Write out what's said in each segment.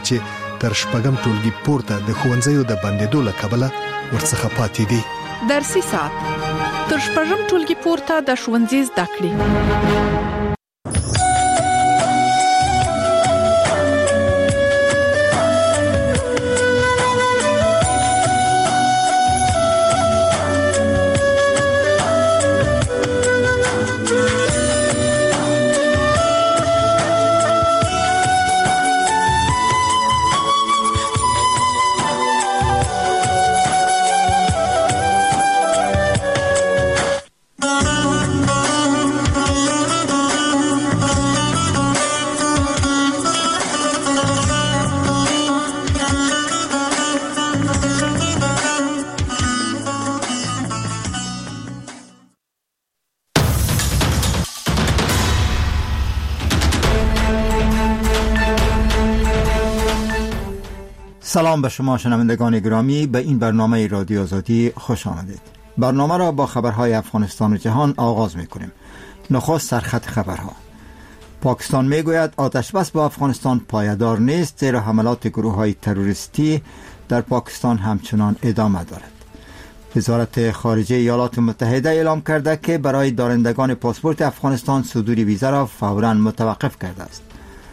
چې تر شپږم ټولګي پورته د ښوونځیو د بندېدو له کبله ورڅخه پاتې دي. درسي ساعت تر شپږم ټولګي پورته د ښوونځي زده کړې. سلام به شما شنوندگان گرامی، به این برنامه رادیو آزادی خوش آمدید. برنامه را با خبرهای افغانستان و جهان آغاز می‌کنیم. نخست سرخط خبرها. پاکستان میگوید آتش بس با افغانستان پایدار نیست، زیرا حملات گروه‌های تروریستی در پاکستان همچنان ادامه دارد. وزارت خارجه ایالات متحده اعلام کرده که برای دارندگان پاسپورت افغانستان صدور ویزا را فوراً متوقف کرده است.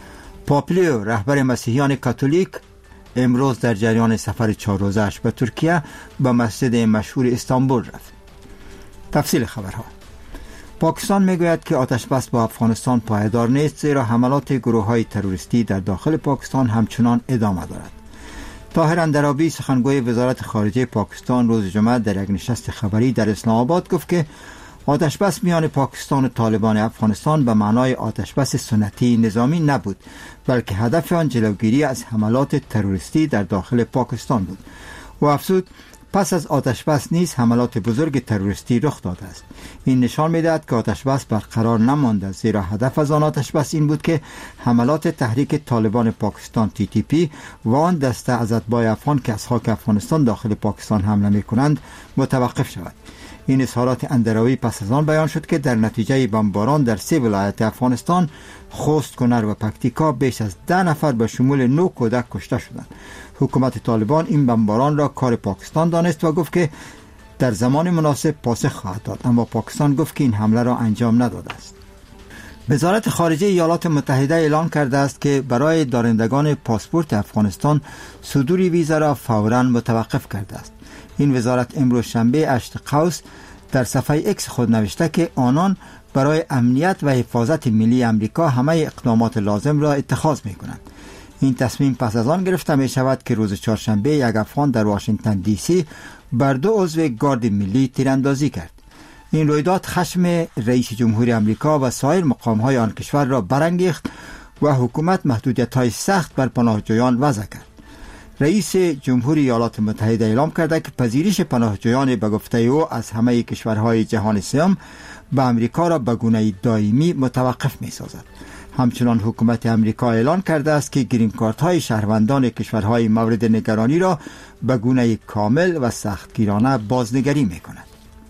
پاپلیو رهبر مسیحیان کاتولیک امروز در جریان سفر 4 روزه‌اش به ترکیه به مسجد مشهور استانبول رفت. تفصیل خبرها. پاکستان میگوید که آتش بس با افغانستان پایدار نیست، زیرا حملات گروه‌های تروریستی در داخل پاکستان همچنان ادامه دارد. طاهر اندرابی سخنگوی وزارت خارجه پاکستان روز جمعه در یک نشست خبری در اسلام آباد گفت که آتش بس میان پاکستان و طالبان افغانستان به معنای آتش بس سنتی نظامی نبود، بلکه هدف آن جلوگیری از حملات تروریستی در داخل پاکستان بود. و افزود پس از آتش بس نیز حملات بزرگ تروریستی رخ داده است. این نشان می‌دهد که آتش بس برقرار نمانده، زیرا هدف از آن آتش بس این بود که حملات تحریک طالبان پاکستان TTP و آن دسته از اتباع افغان که از خاک افغانستان داخل پاکستان حمله می‌کنند متوقف شود. این اظهارات اندرابی پس از آن بیان شد که در نتیجه بمباران در 3 ولایت افغانستان خوست، کنر و پکتیکا بیش از 10 نفر به شمول 9 کودک کشته شدند. حکومت طالبان این بمباران را کار پاکستان دانست و گفت که در زمان مناسب پاسخ خواهد داد، اما پاکستان گفت که این حمله را انجام نداده است. وزارت خارجه ایالات متحده اعلام کرده است که برای دارندگان پاسپورت افغانستان صدور ویزا را فوراً متوقف کرده است. این وزارت امروز شنبه 8 قوس در صفحه ایکس خود نوشته که آنان برای امنیت و حفاظت ملی امریکا همه اقدامات لازم را اتخاذ می کنند. این تصمیم پس از آن گرفته می شود که روز چهارشنبه یک افغان در واشنگتن دی سی بر 2 عضو گارد ملی تیراندازی کرد. این رویداد خشم رئیس جمهوری امریکا و سایر مقام‌های آن کشور را برانگیخت و حکومت محدودیت‌های سخت بر پناهجویان وضع کرد. رئیس جمهوری ایالات متحده اعلام کرده که پذیرش پناهجویان به گفته او از همه کشورهای جهان سوم به امریکا را به گونه دائمی متوقف می‌سازد. همچنان حکومت امریکا اعلان کرده است که گرین کارت های شهروندان کشورهای مورد نگرانی را به گونه کامل و سختگیرانه بازنگری می‌کند.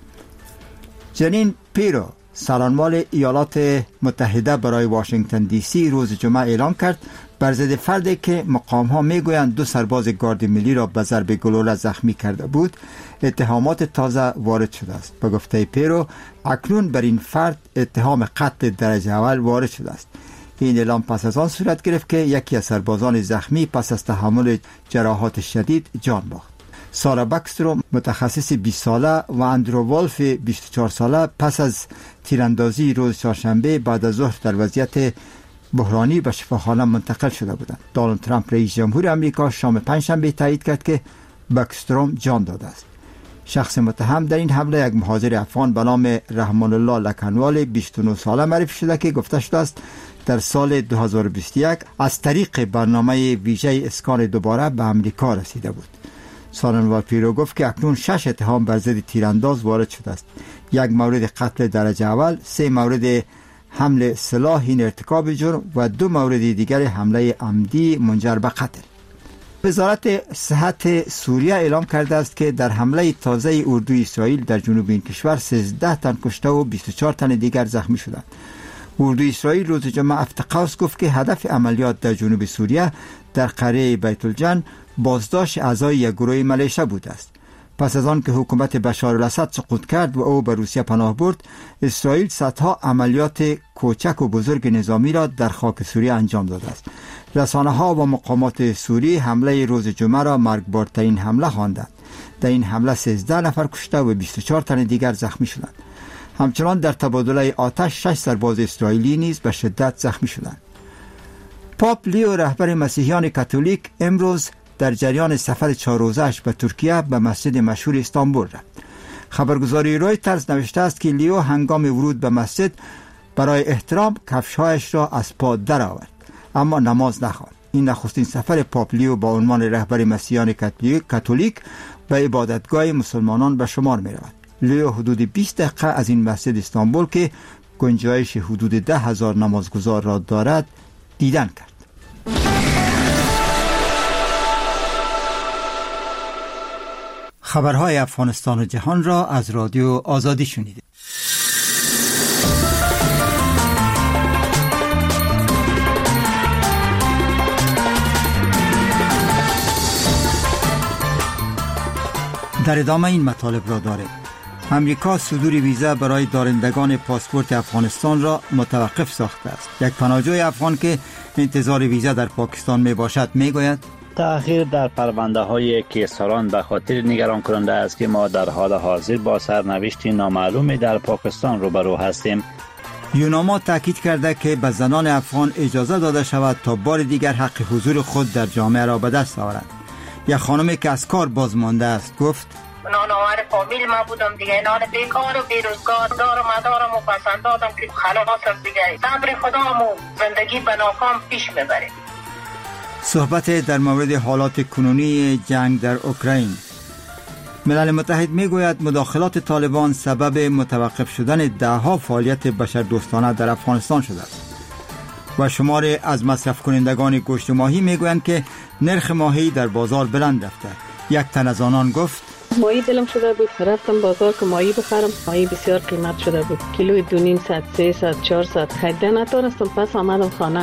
جنین پیرو سرانوال ایالات متحده برای واشنگتن دی سی روز جمعه اعلام کرد بر ضد فردی که مقام‌ها میگویند 2 سرباز گارد ملی را به ضرب گلوله زخمی کرده بود اتهامات تازه وارد شده است. به گفته پیرو اکنون بر این فرد اتهام قتل درجه اول وارد شده است. این اعلام پس از آن صورت گرفت که یکی از سربازان زخمی پس از تحمل جراحات شدید جان باخت. سارا بکسترو متخصص 20 ساله و اندرو والف 24 ساله پس از تیراندازی روز چهارشنبه بعد از ظهر در وضعیت بحرانی به شفاخانه منتقل شده بودند. دونالد ترامپ رئیس جمهور آمریکا شام پنجشنبه تایید کرد که بکستروم جان داده است. شخص متهم در این حمله یک مهاجر افغان به نام رحمان الله لکنوال 29 ساله معرفی شده که گفته شده است در سال 2021 از طریق برنامه ویژه اسکان دوباره به آمریکا رسیده بود. سارنوال پیرو گفت که اکنون 6 اتهام بر ضد تیرانداز وارد شده است. 1 مورد قتل درجه اول، 3 مورد حمل سلاح ارتکاب جرم و 2 مورد دیگر حمله عمدی منجر به قتل. وزارت صحت سوریه اعلام کرده است که در حمله تازه اردوی اسرائیل در جنوب این کشور 13 تن کشته و 24 تن دیگر زخمی شدند. اردوی اسرائیل روز جمعه افتقاس گفت که هدف عملیات در جنوب سوریه در قریه بیت الجن بازداشت اعضای یک گروه ملیشه بوده است. پس از آن که حکومت بشار الاسد سقوط کرد و او به روسیه پناه برد، اسرائیل صدها عملیات کوچک و بزرگ نظامی را در خاک سوریه انجام داده است. رسانه ها و مقامات سوری حمله روز جمعه را مرگبارترین حمله خواندند. در این حمله 13 نفر کشته و 24 تن دیگر زخمی شدند. همچنان در تبادله آتش 6 سرباز اسرائیلی نیز به شدت زخمی شدند. پاپ لیو رهبر مسیحیان کاتولیک امروز در جریان سفر 4 روزه‌اش به ترکیه به مسجد مشهور استانبول رفت. خبرگزاری رویترز نوشته است که لیو هنگام ورود به مسجد برای احترام کفش‌هایش را از پا درآورد، اما نماز نخواند. این نخستین سفر پاپ لیو با عنوان رهبر مسیحیان کاتولیک به عبادتگاه مسلمانان به شمار می رود. لیو حدود 20 دقیقه از این مسجد استانبول که گنجایش حدود 10,000 نمازگزار را دارد دیدن کرد. خبرهای افغانستان و جهان را از رادیو آزادی شنیدید. در ادامه این مطالب را داریم. امریکا صدور ویزا برای دارندگان پاسپورت افغانستان را متوقف ساخته است. یک پناهجوی افغان که انتظار ویزا در پاکستان می باشد می گوید تأخیر در پرونده های کیسران به خاطر نگران کننده است که ما در حال حاضر با سرنوشتی نامعلومی در پاکستان روبرو هستیم. یوناما تاکید کرده که به زنان افغان اجازه داده شود تا بار دیگر حق حضور خود در جامعه را به دست آورند. یک خانمی که از کار باز مانده است گفت نانآور فامیل ما بودم دیگه، نان بیکار و بیروزگار دارم مدارم و پسند دادم که خلاصم دیگه، صبر خدامو زندگی به ناکام پیش میبره. صحبت در مورد حالات کنونی جنگ در اوکراین. ملل متحد میگوید مداخلات طالبان سبب متوقف شدن دهها فعالیت بشردوستانه در افغانستان شده است. و شمار از مصرف کنندگان گوشت ماهی میگویند که نرخ ماهی در بازار بلند رفته. یک تن از آنان گفت ماهی دلم شده بود رفتم بازار که ماهی بخرم، ماهی بسیار قیمت شده بود، کیلوی 200 300 400 خریده نتونستم، پس آمدم خانه.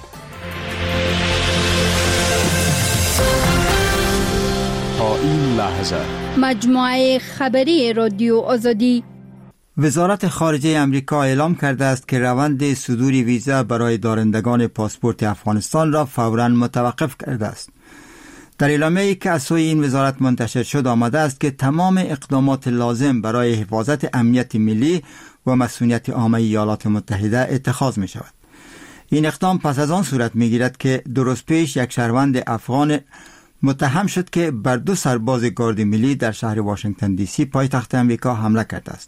تا این لحظه مجموعه خبری رادیو آزادی. وزارت خارجه امریکا اعلام کرده است که روند صدور ویزا برای دارندگان پاسپورت افغانستان را فوراً متوقف کرده است. در اعلامیه‌ای که از سوی این وزارت منتشر شد آمده است که تمام اقدامات لازم برای حفاظت امنیت ملی و مسئولیت عامه ایالات متحده اتخاذ می شود. این اقدام پس از آن صورت می گیرد که درست پیش یک شهروند افغان متهم شد که بر 2 سرباز گارد ملی در شهر واشنگتن دی سی پایتخت امریکا حمله کرده است.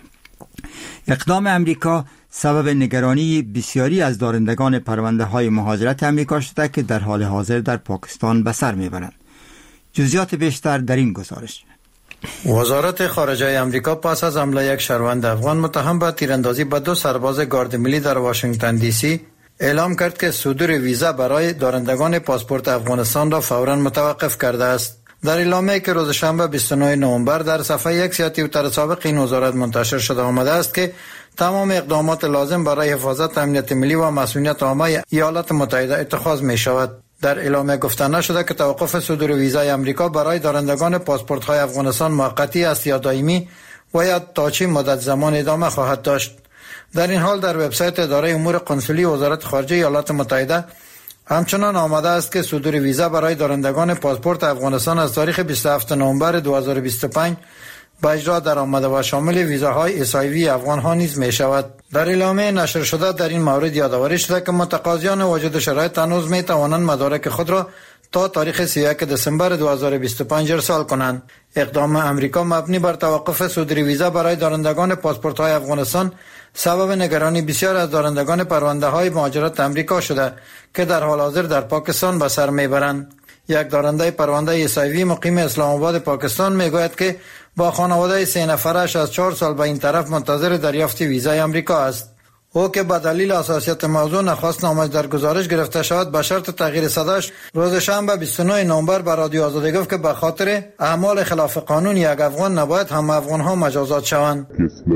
اقدام امریکا سبب نگرانی بسیاری از دارندگان پرونده های مهاجرت امریکا شده که در حال حاضر در پاکستان به سر میبرند. جزئیات بیشتر در این گزارش. وزارت خارجه امریکا پس از حمله یک شهروند افغان متهم به تیراندازی به 2 سرباز گارد ملی در واشنگتن دی سی اعلام کرد که صدور ویزا برای دارندگان پاسپورت افغانستان را فوراً متوقف کرده است. در اعلامیه‌ای که روز شنبه 29 نوامبر در صفحه یک توییتر سابق این وزارت منتشر شده آمده است که تمام اقدامات لازم برای حفاظت امنیت ملی و مسئولیت عامه ایالات متحده اتخاذ می شود. در اعلامیه گفته نشده که توقف صدور ویزای امریکا برای دارندگان پاسپورت‌های افغانستان موقتی است یا دائمی و یا تا چه مدت زمان ادامه خواهد داشت. در این حال در وبسایت اداره امور قنسولی وزارت خارجه ایالات متحده همچنان آمده است که صدور ویزا برای دارندگان پاسپورت افغانستان از تاریخ 27 نوامبر 2025 به اجرا در آمده و شامل ویزاهای SIV افغان‌ها نیز می شود. در اعلامیه نشر شده در این مورد یادآوری شده که متقاضیان وجود شرایط هنوز می توانند مدارک خود را تا تاریخ 31 دسامبر 2025 ارسال کنند. اقدام امریکا مبنی بر توقف صدور ویزا برای دارندگان پاسپورت‌های افغانستان سبب نگرانی بسیار از دارندگان پرونده‌های مهاجرت امریکا شده که در حال حاضر در پاکستان به سر میبرند. یک دارنده پرونده SIV مقیم اسلام آباد پاکستان میگوید که با خانواده 3 نفرش از 4 سال به این طرف منتظر دریافت ویزای امریکا است. او که به دلیل حساسیت موضوع نخواست نامش در گزارش گرفته شود به شرط تغییر صداش روز شنبه 29 نوامبر به رادیو آزادی گفت که به خاطر اعمال خلاف قانون یک افغان نباید هم افغان ها مجازات شوند.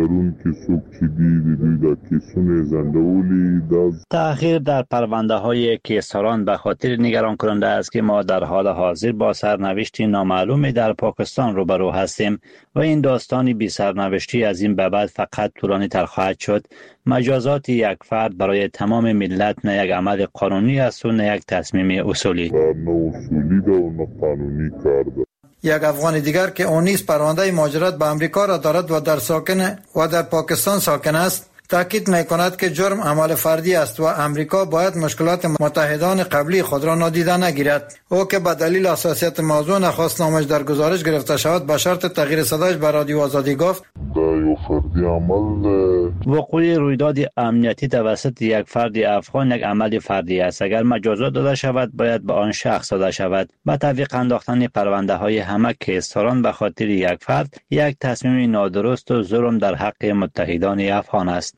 تأخیر در پرونده های کیساران به خاطر نگران کننده است که ما در حال حاضر با سرنوشتی نامعلومی در پاکستان روبرو هستیم و این داستانی بی سرنوشتی از این به بعد فقط طولانی تر خواهد شد. مجازات یک فرد برای تمام ملت نه یک عمل قانونی است و نه یک تصمیم اصولی. یک افغان دیگر که اون نیز پرونده مهاجرت به امریکا را دارد و در پاکستان ساکن است تاکید می‌کند که جرم عمل فردی است و امریکا باید مشکلات متحدان قبلی خود را نادیده نگیرد. او که به دلیل حساسیت موضوع نخواست نامش در گزارش گرفته شود به شرط تغییر صدایش به رادیو آزادی گفت وقوع رویداد امنیتی توسط یک فرد افغان یک عمل فردی است. اگر مجازات داده شود باید به آن شخص داده شود. به تعویق انداختن پرونده های همه کیساران به خاطر یک فرد یک تصمیم نادرست و ظلم در حق متحدان افغان است.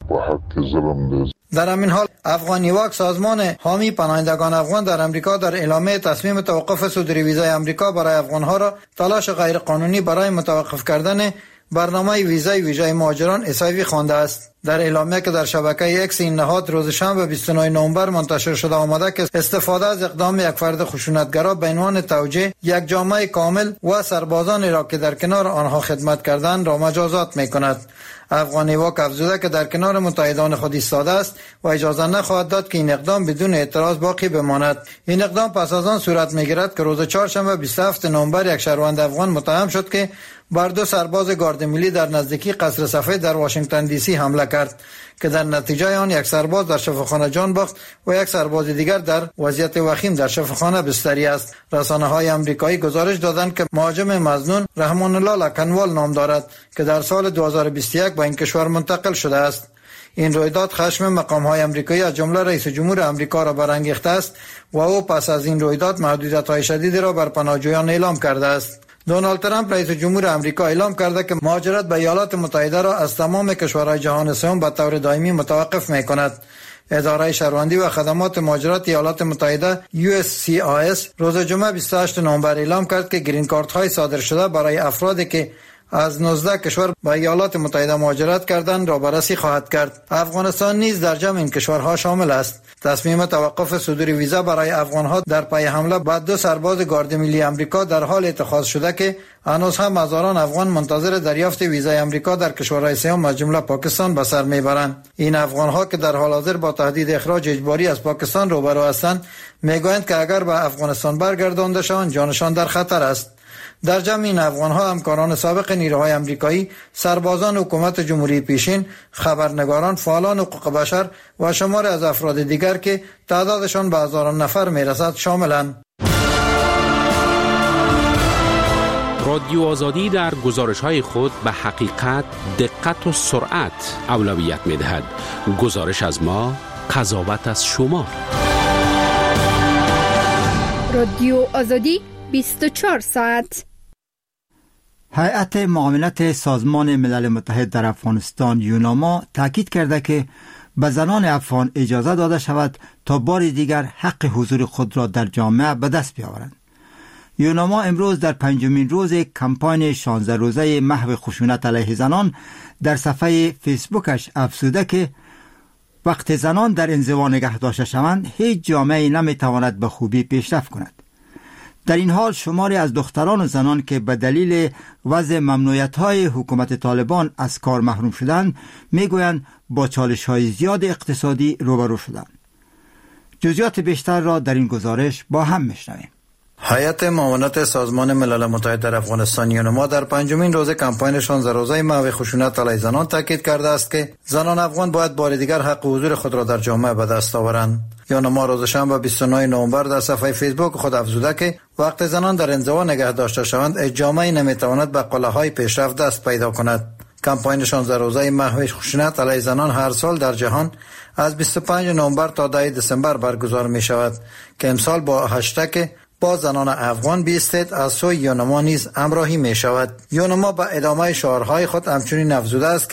در همین حال افغانی واک سازمان حامی پناهندگان افغان در امریکا در اعلامیه تصمیم توقف صدور ویزای امریکا برای افغانها را تلاش غیرقانونی برای متوقف کردن برنامه ویزای ویژه مهاجران اسایوی خوانده است. در اعلامیه که در شبکه اکس این نهاد روز شنبه 29 نوامبر منتشر شده آمده که استفاده از اقدام یک فرد خشونتگرا به عنوان توجیه یک جامعه کامل و سربازانی را که در کنار آنها خدمت کردند را مجازات می‌کند. افغانی واک افزوده که در کنار متحدان خود ایستاده است و اجازه نخواهد داد که این اقدام بدون اعتراض باقی بماند. این اقدام پس از آن صورت می‌گیرد که روز چهارشنبه 27 نوامبر یک شهروند افغان متهم شد که بر دو سرباز گارد ملی در نزدیکی قصر سفید در واشنگتن دی سی حمله کرد که در نتیجه آن یک سرباز در شفاخانه جان باخت و یک سرباز دیگر در وضعیت وخیم در شفاخانه بستری است. رسانه‌های آمریکایی گزارش دادند که مهاجم مظنون رحمان الله لکنوال نام دارد که در سال 2021 به این کشور منتقل شده است. این رویداد خشم مقام‌های آمریکایی از جمله رئیس جمهور آمریکا را برانگیخته است و او پس از این رویداد محدودیت‌های شدیدی را بر پناهجویان اعلام کرده است. دونالد ترامپ رئیس جمهور آمریکا اعلام کرده که مهاجرت به ایالات متحده را از تمام کشورهای جهان سوم به طور دائمی متوقف می‌کند. اداره شهروندی و خدمات مهاجرت ایالات متحده USCIS روز جمعه 28 نوامبر اعلام کرد که گرین کارت‌های صادر شده برای افرادی که از 19 کشور به ایالات متحده مهاجرت کردند را بررسی خواهد کرد. افغانستان نیز در جمع این کشورها شامل است. تصمیم توقف صدور ویزا برای افغانها در پی حمله به دو سرباز گارد ملی آمریکا در حال اتخاذ شده که هنوز هم هزاران افغان منتظر دریافت ویزای آمریکا در کشورهای سوم از جمله پاکستان به سر میبرند. این افغانها که در حال حاضر با تهدید اخراج اجباری از پاکستان روبرو هستند میگویند که اگر به افغانستان برگردانده شوند جانشان در خطر است. در جمع این افغان‌ها همکاران سابق نیروهای آمریکایی، سربازان حکومت جمهوری پیشین، خبرنگاران، فعالان حقوق بشر و شماری از افراد دیگر که تعدادشان به هزاران نفر میرسد شاملند. رادیو آزادی در گزارش‌های خود به حقیقت، دقت و سرعت اولویت می‌دهد. گزارش از ما، قضاوت از شما. رادیو آزادی 24 ساعت. هیئت معاونت سازمان ملل متحد در افغانستان یوناما تاکید کرده که به زنان افغان اجازه داده شود تا بار دیگر حق حضور خود را در جامعه به دست بیاورند. یوناما امروز در 5مین روز کمپاین 16 روزه محو خشونت علیه زنان در صفحه فیسبوکش افزوده که وقت زنان در انزوا نگه داشته شوند هیچ جامعه‌ای نمیتواند به خوبی پیشرفت کند. در این حال شماری از دختران و زنان که به دلیل وضع ممنوعیت‌های حکومت طالبان از کار محروم شدند میگویند با چالش‌های زیاد اقتصادی روبرو شدند. جزئیات بیشتر را در این گزارش با هم میشنویم. هیئت معاونت سازمان ملل متحد در افغانستان یوناما در 5مین روز کمپاین 16 روزه محو خشونت علیه زنان تاکید کرده است که زنان افغان باید بار دیگر حق حضور خود را در جامعه به دست آورند. یوناما روز شنبه 29 نوامبر در صفحه فیسبوک خود افزوده که وقت زنان در انزوا نگه داشته شوند هیچ جامعه‌ای نمیتواند به قله‌های پیشرفت دست پیدا کند. کمپاین 16 روزه محو خشونت علیه زنان هر سال در جهان از 25 نوامبر تا 10 دسامبر برگزار می شود که امسال با هشتگ با زنان افغان بیستید از سوی یوناما نیز همراهی می شود. یوناما به ادامه شعارهای خود همچنین افزوده است که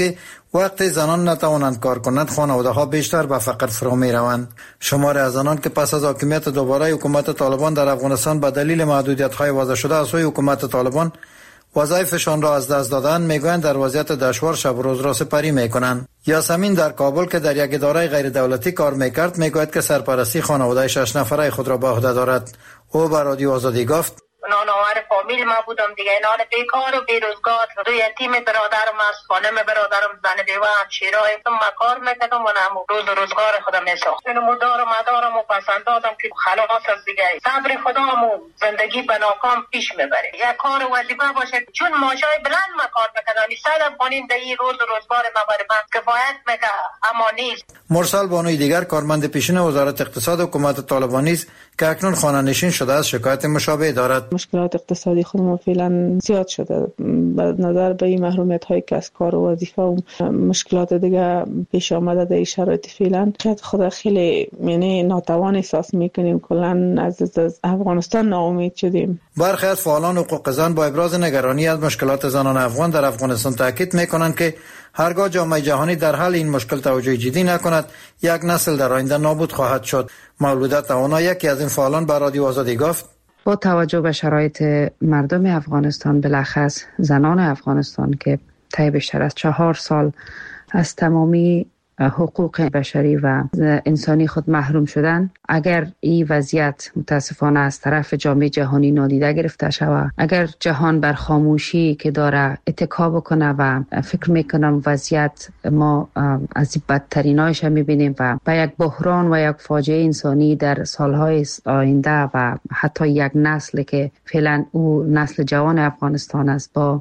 وقتی زنان نتوانند کار کنند خانواده ها بیشتر به فقر فرو می روند. شمار از زنان که پس از حاکمیت دوباره حکومت طالبان در افغانستان به دلیل محدودیت های وضع شده از سوی حکومت طالبان وظایفشان را از دست دادن میگویند در وضعیت دشوار شب و روز را سپری میکنند. یاسمین در کابل که در یک اداره غیر دولتی کار میکرد میگوید که سرپرستی خانواده 6 نفره خود را به عهده دارد. او به رادیو آزادی گفت نانآور فامیل ما بودم دیگه، نان بیکار و بیروزگار، دو یتیم برادرم است، خانم برادرم زن بیوه همشیرای من کار میکردم و نمو روز روزگار خودم میساخت. اینو مدار و مدارم و پسندادم که خلاص از دیگه صبر خودم و زندگی به ناکام پیش میبره. یک کار وظیفه باشه چون ماشای بلند ما کار میکردم 100 افغانی در این روز روزگار ما بر من کفایت میکنه اما نیست. مرسل بانوی دیگر کارمند پیشین وزارت اقتصاد حکومت طالبانی است که اکنون خانه نشین شده از شکایت مشابه دارد. مشکلات اقتصادی خودمون فعلا زیاد شده به نظر به این محرومیت های که از کار و وظیفه و مشکلات دیگه پیش آمده در این شرایط فعلا شاید خود خیلی یعنی ناتوان احساس میکنیم، کلا از افغانستان ناامید شدیم. برخی از فعالان حقوق زن با ابراز نگرانی از مشکلات زنان افغان در افغانستان تاکید میکنند که هرگاه جامعه جهانی در حل این مشکل توجه جدی نکند یک نسل در آینده نابود خواهد شد. مولوده توانا یکی از این فعالان به رادیو آزادی گفت با توجه به شرایط مردم افغانستان بالاخص زنان افغانستان که طی بیشتر از 4 سال از تمامی حقوق بشری و انسانی خود محروم شدن، اگر این وضعیت متاسفانه از طرف جامعه جهانی نادیده گرفته شود، اگر جهان بر خاموشی که داره اتکا بکنه و فکر میکنم وضعیت ما از بدترینایش میبینیم و به یک بحران و یک فاجعه انسانی در سالهای آینده و حتی یک نسل که فعلا او نسل جوان افغانستان است با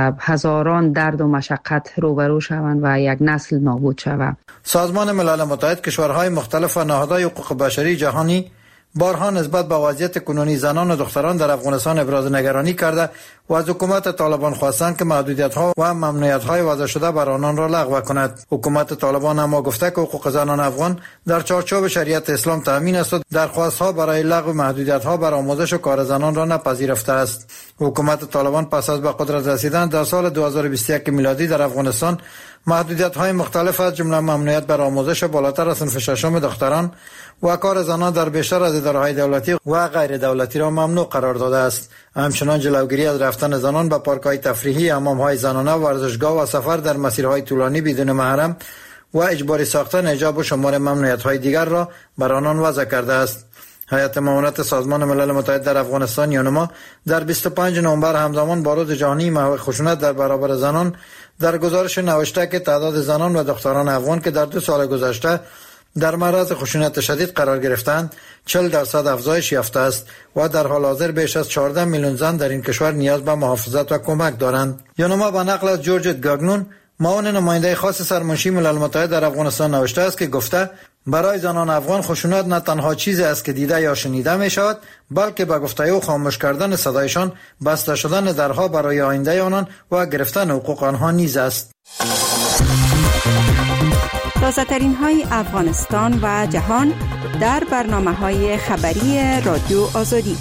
هزاران درد و مشقت روبرو شوند و یک نسل نابود شود. سازمان ملل متحد، کشورهای مختلف و نهادهای حقوق بشری جهانی بارها نسبت به وضعیت کنونی زنان و دختران در افغانستان ابراز نگرانی کرده و از حکومت طالبان خواستند که محدودیت‌ها و ممنوعیت‌های وضع شده بر آنان را لغو کند. حکومت طالبان اما گفته که حقوق زنان افغان در چارچوب شریعت اسلام تامین است و درخواست‌ها برای لغو محدودیت‌ها بر آموزش و کار زنان را نپذیرفته است. حکومت طالبان پس از به قدرت رسیدن در سال 2021 میلادی در افغانستان محدودیت‌های مختلف از جمله ممنوعیت بر آموزش بالاتر از صنف ششم دختران و کار زنان در بیشتر از اداره‌های دولتی و غیر دولتی را ممنوع قرار داده است. همچنین جلوگیری از رفتن زنان به پارک‌های تفریحی، حمام‌های زنانه، ورزشگاه و سفر در مسیرهای طولانی بدون محرم و اجباری ساختن حجاب و شمار ممنوعیت‌های دیگر را بر آنان وضع کرده است. هیئت معاونت سازمان ملل متحد در افغانستان یونما در 25 نوامبر همزمان با روز جهانی محو خشونت در برابر زنان در گزارش نوشته که تعداد زنان و دختران افغان که در 2 سال گذشته در معرض خشونت شدید قرار گرفتند 40% افزایش یافته است و در حال حاضر بیش از 14 میلیون زن در این کشور نیاز به محافظت و کمک دارند. یونما با نقل از جورج گاگنون معاون نماینده خاص سرمنشی ملل متحد در افغانستان نوشته است که گفته برای زنان افغان خشونت نه تنها چیزی است که دیده یا شنیده می شود، بلکه به گفتگو و خاموش کردن صدایشان بسته شدن درها برای آینده آنان و گرفتن حقوق آنها نیز است. تازه‌ترین های افغانستان و جهان در برنامه‌های خبری رادیو آزادی.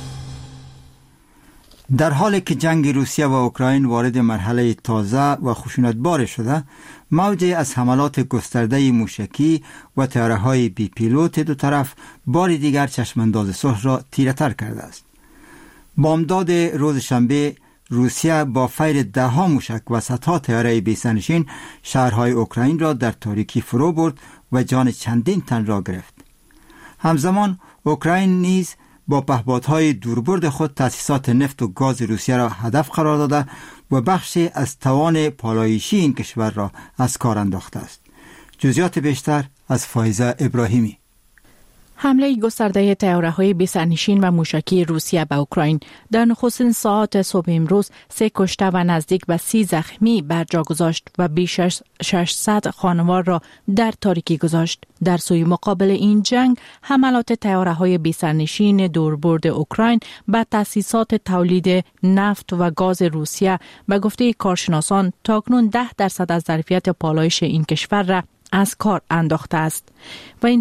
در حالی که جنگ روسیه و اوکراین وارد مرحله تازه و خشونتبار شده، موجی از حملات گسترده موشکی و طیاره‌های بی پیلوت دو طرف بار دیگر چشمانداز صلح را تیره‌تر کرده است. بامداد روز شنبه روسیه با فیر 10 موشک و صدها طیاره بی‌سرنشین شهرهای اوکراین را در تاریکی فرو برد و جان چندین تن را گرفت. همزمان اوکراین نیز با پهپادهای دوربرد خود تأسیسات نفت و گاز روسیه را هدف قرار داده و بخشی از توان پالایشی این کشور را از کار انداخته است. جزئیات بیشتر از فایزه ابراهیمی. حمله گسترده طیاره‌های بی‌سرنشین و موشکی روسیه به اوکراین در نخستین ساعات صبح امروز 3 کشته و نزدیک به 30 زخمی بر جا گذاشت و بیش از 600 خانوار را در تاریکی گذاشت. در سوی مقابل این جنگ، حملات طیاره‌های بی‌سرنشین دوربرد اوکراین به تأسیسات تولید نفت و گاز روسیه به گفته کارشناسان تاکنون 10% از ظرفیت پالایش این کشور را از کار انداخته است و اینها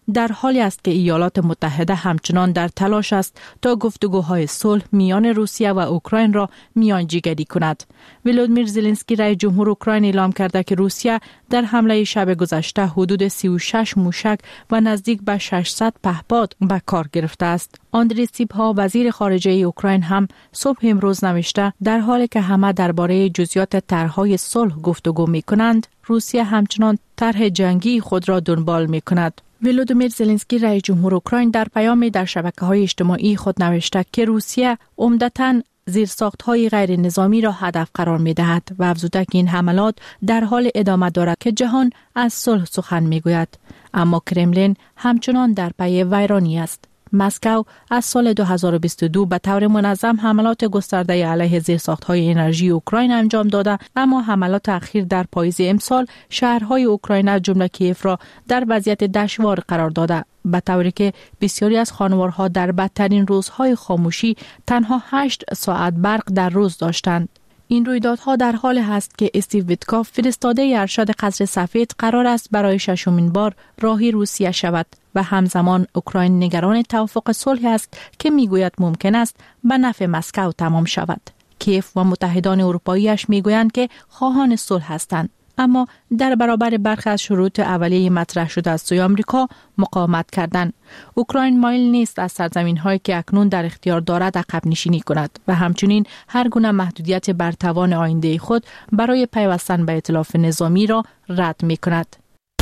در حالی است که ایالات متحده همچنان در تلاش است تا گفتگوهای صلح میان روسیه و اوکراین را میانجیگری کند. ولودیمیر زلنسکی رئیس جمهور اوکراین اعلام کرده که روسیه در حمله شب گذشته حدود 36 موشک و نزدیک به 600 پهپاد به کار گرفته است. آندری سیبها وزیر خارجه اوکراین هم صبح امروز نوشته در حالی که همه درباره جزئیات طرح‌های صلح گفتگو می‌کنند، روسیه همچنان طرح جنگی خود را دنبال می‌کند. ولودیمیر زلنسکی رئیس جمهور اوکراین در پیامی در شبکه‌های اجتماعی خود نوشته که روسیه عمدتاً زیرساخت‌های غیر نظامی را هدف قرار می‌دهد و افزوده که این حملات در حال ادامه دارد که جهان از صلح سخن می‌گوید، اما کرملین همچنان در پی ویرانی است. مسکو از سال 2022 به طور منظم حملات گسترده علیه زیرساخت‌های انرژی اوکراین انجام داده، اما حملات اخیر در پاییز امسال شهرهای اوکراین از جمله کیف را در وضعیت دشوار قرار داده، به طوری که بسیاری از خانوارها در بدترین روزهای خاموشی تنها 8 ساعت برق در روز داشتند. این رویدادها در حال است که استیو ویتکاف فرستاده ارشد قصر سفید قرار است برای ششمین بار راهی روسیه شود و همزمان اوکراین نگران توافق صلح است که میگوید ممکن است به نفع مسکو تمام شود. کیف و متحدان اروپاییش میگویند که خواهان صلح هستند، اما در برابر برخی از شروط اولیه مطرح شده از سوی آمریکا مقاومت کردند. اوکراین مایل نیست از سرزمین‌هایی که اکنون در اختیار دارد عقب نشینی کند و همچنین هر گونه محدودیت بر توان آینده خود برای پیوستن به ائتلاف نظامی را رد می‌کند.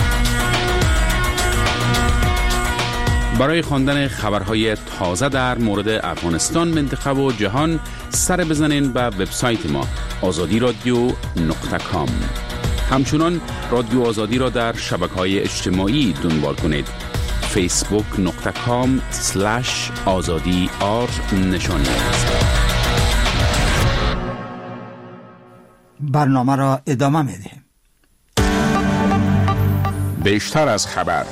برای خواندن خبرهای تازه در مورد افغانستان، منطقه و جهان سر بزنین به وبسایت ما azadi.radio.com. همچنان رادیو آزادی را در شبکه‌های اجتماعی دنبال کنید. facebook.com/azadi_r نشانی است. برنامه را ادامه می‌دهیم. بیشتر از خبر.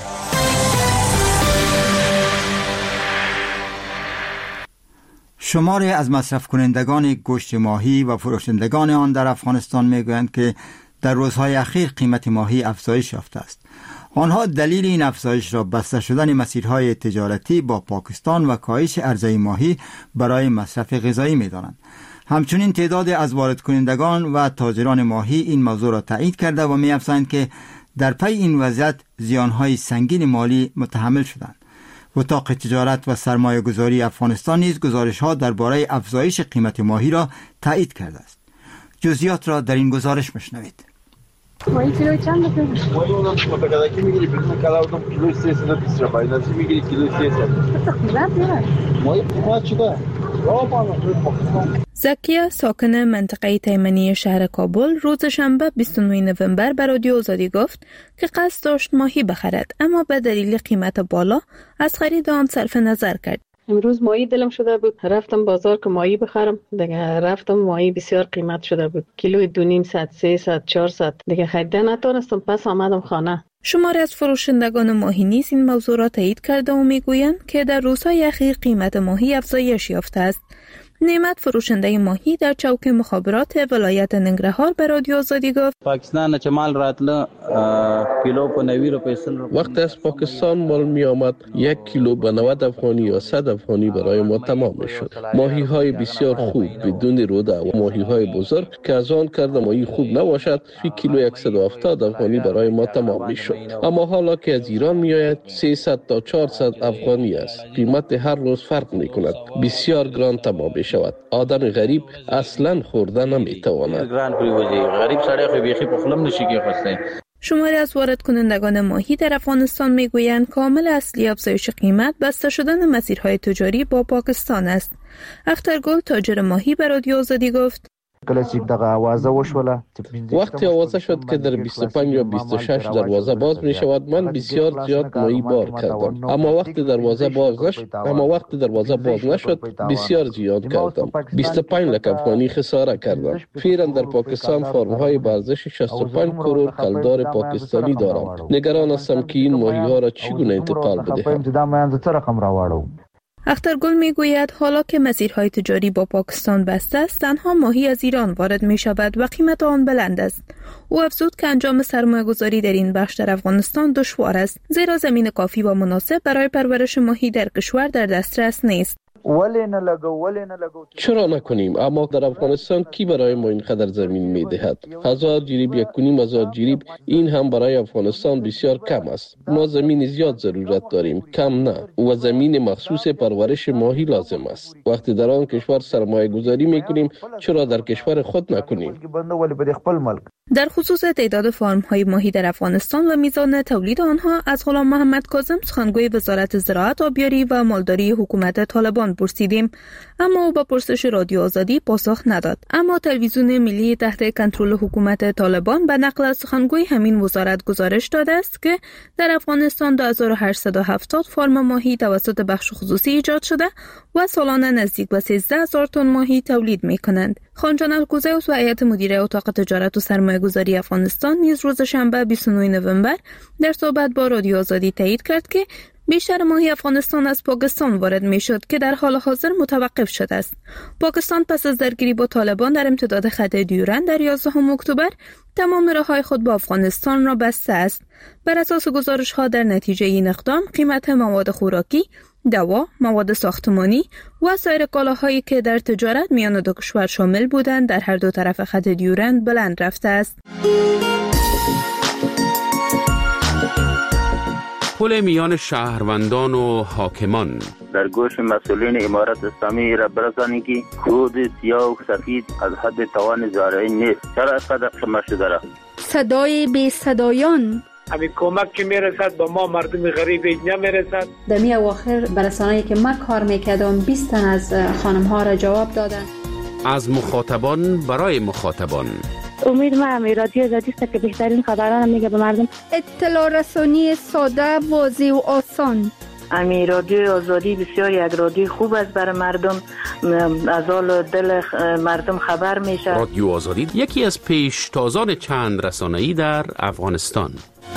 شماری از مصرف کنندگان گوشت ماهی و فروشندگان آن در افغانستان میگویند که در روزهای اخیر قیمت ماهی افزایش یافته است. آنها دلیل این افزایش را بسته شدن مسیرهای تجارتی با پاکستان و کاهش عرضه ماهی برای مصرف غذایی می‌دانند. همچنین تعداد از وارد کنندگان و تاجران ماهی این موضوع را تایید کرده و می‌افزایند که در پی این وضعیت زیانهای سنگین مالی متحمل شدند. اتاق تجارت و سرمایه گذاری افغانستان نیز گزارش‌ها درباره افزایش قیمت ماهی را تایید کرده است. جزئیات را در این گزارش بشنوید. ماهی کیلو چند است؟ ماهی اون متقاعدی میگیری بدون کلاودم کیلو 320 روپیه نازی میگیری کیلو 300. ماهی قیمت چقدر؟ زکیه ساکن منطقه تیمنی شهر کابل روز شنبه 29 نوامبر به رادیو آزادی گفت که قصد داشت ماهی بخرد، اما به دلیل قیمت بالا از خرید آن صرف نظر کرد. امروز ماهی دلم شده بود، رفتم بازار که ماهی بخرم، دیگه رفتم ماهی بسیار قیمت شده بود، کیلوی 200 300 400 دیگه خریدن نتونستم، پس آمدم خانه. شماری از فروشندگان ماهی نیز این موضوع را تایید کرده و میگویند که در روزهای اخیر قیمت ماهی افزایش یافته است. نعمت فروشنده ماهی در چوک مخابرات ولایت ننگرهار به رادیو آزادی گفت پاکستان چه مال راتله کیلو په 90 روپیه وقت از پاکستان مال می آمد 1 کیلو به 90 افغانی یا 100 افغانی برای ما تمام می شد. ماهی های بسیار خوب بدون روده و ماهی های بزرگ که از آن کرده ماهی خوب نباشد فی کیلو 170 افغانی برای ما تمام می شد. اما حالا که از ایران می آید 300 تا 400 افغانی است. قیمت هر روز فرق می کند، بسیار گران تمام می شود. آدم غریب اصلا خورده نمی تواند. غریب سړی خو بیخي په خلم نشي کې خسته. شماری از وارد کنندگان ماهی در افغانستان میگویند کامل اصلی افزایش قیمت بسته شدن مسیرهای تجاری با پاکستان است. اخترگل تاجر ماهی به رادیو آزادی گفت وقتی آوازه شد که در 25 یا 26 دروازه باز می شود من بسیار زیاد ماهی بار کردم، اما وقتی دروازه باز نشد بسیار زیاد کردم. 25 لک افغانی خساره کردم. فعلا در پاکستان فرم های به ارزش 65 کرور کلدار پاکستانی دارم. نگران هستم که این ماهی ها را چگونه انتقال بدهم. اخترگل میگوید حالا که مسیرهای تجاری با پاکستان بسته است، تنها ماهی از ایران وارد می شود و قیمت آن بلند است. او افزود که انجام سرمایه‌گذاری در این بخش در افغانستان دشوار است، زیرا زمین کافی و مناسب برای پرورش ماهی در کشور در دسترس نیست. چرا نکنیم؟ اما در افغانستان کی برای ما اینقدر زمین میدهد؟ 1000 جریب 1,500 جریب، این هم برای افغانستان بسیار کم است. ما زمین زیاد ضرورت داریم، کم نه، و زمین مخصوص پرورش ماهی لازم است. وقتی در آن کشور سرمایه گذاری میکنیم، چرا در کشور خود نکنیم؟ در خصوص تعداد فارم‌های ماهی در افغانستان و میزان تولید آنها از غلام محمد کاظم، سخنگوی وزارت زراعت، آبیاری و مالداری حکومت طالبان پرسیدیم، اما او با پرسش رادیو آزادی پاسخ نداد. اما تلویزیون ملی تحت کنترل حکومت طالبان به نقل از سخنگوی همین وزارت گزارش داده است که در افغانستان 2870 فارم ماهی توسط بخش خصوصی ایجاد شده و سالانه نزدیک به 13000 تن ماهی تولید می‌کنند. خانجان الکوزیوس و هیئت مدیره اتاق تجارت و سرمایه‌گذاری افغانستان نیز روز شنبه 29 نوامبر در صحبت با رادیو آزادی تایید کرد که بیشتر ماهی افغانستان از پاکستان وارد میشد که در حال حاضر متوقف شده است. پاکستان پس از درگیری با طالبان در امتداد خط دیورند در 11 اکتبر تمام راههای خود با افغانستان را بسته است. بر اساس گزارش‌ها در نتیجه این اقدام قیمت مواد خوراکی، دوا، مواد ساختمانی و سایر کالاهایی که در تجارت میان دو کشور شامل بودند در هر دو طرف خط دیورند بلند رفته است. پل میان شهروندان و حاکمان در گوش مسئولین امارت اسلامی را برسانید که خود سیاه و سفید از حد توان زارعین نیست. چرا اینقدر شما شده؟ صدای بی صدایان، همین کمک که میرسد با ما مردم غریب نمیرسد. در می اواخر برسانه‌ای که من کار میکردم 20 تن از خانم ها را جواب دادن. از مخاطبان برای مخاطبان. امید ما رادیو آزادی است که بهترین خبران میگه به مردم. اطلاع رسانی ساده، واضح و آسان. رادیو آزادی بسیار یک رادیو خوب است برای مردم، از حال دل مردم خبر میشه. رادیو آزادی یکی از پیشتازان چند رسانه‌ای در افغانستان.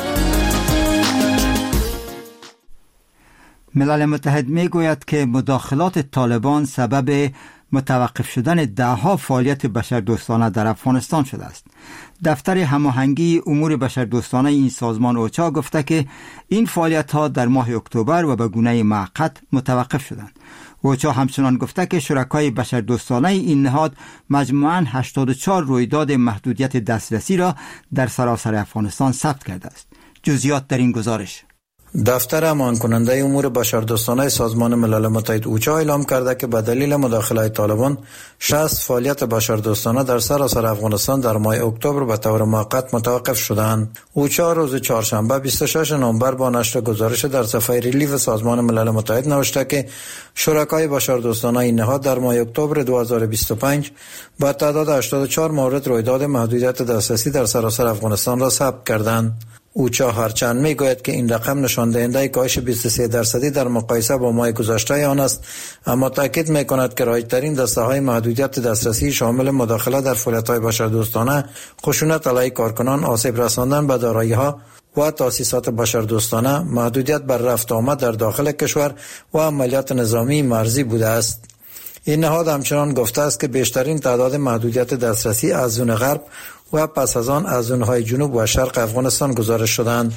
ملل متحد میگوید که مداخلات طالبان سبب متوقف شدن دهها فعالیت بشردوستانه در افغانستان شده است. دفتر هماهنگی امور بشردوستانه این سازمان اوچا گفته که این فعالیت ها در ماه اکتبر و به گونه موقت متوقف شدند. اوچا همچنان گفته که شرکای بشردوستانه این نهاد مجموعاً 84 رویداد محدودیت دسترسی را در سراسر افغانستان ثبت کرده است. جزئیات در این گزارش. دفتر امان کننده امور بشردوستانه سازمان ملل متحد اوچا اعلام کرده که به دلیل مداخله طالبان 60 فعالیت بشردوستانه در سراسر افغانستان در ماه اکتبر به طور موقت متوقف شدند. اوچا روز چهارشنبه 26 نوامبر با نشر گزارش در صفحه ریلیف سازمان ملل متحد نوشته که شرکای بشردوستانه این نهاد در ماه اکتبر 2025 با تعداد 84 مورد رویداد محدودیت دسترسی در سراسر افغانستان را ثبت کردند. اوچا هرچند میگوید که این رقم نشان دهنده کاهش 23% در مقایسه با ماه گذشته آن است، اما تاکید میکند که رایج‌ترین دسته‌های محدودیت دسترسی شامل مداخله در فعالیت‌های بشردوستانه، خشونت علیه کارکنان، آسیب رساندن به دارایی‌ها و تأسیسات بشردوستانه، محدودیت بر رفت آمد در داخل کشور و عملیات نظامی مرزی بوده است. این نهاد همچنان گفته است که بیشترین تعداد محدودیت دسترسی از زون غرب و پس از آن از زونهای جنوب و شرق افغانستان گزارش شدند.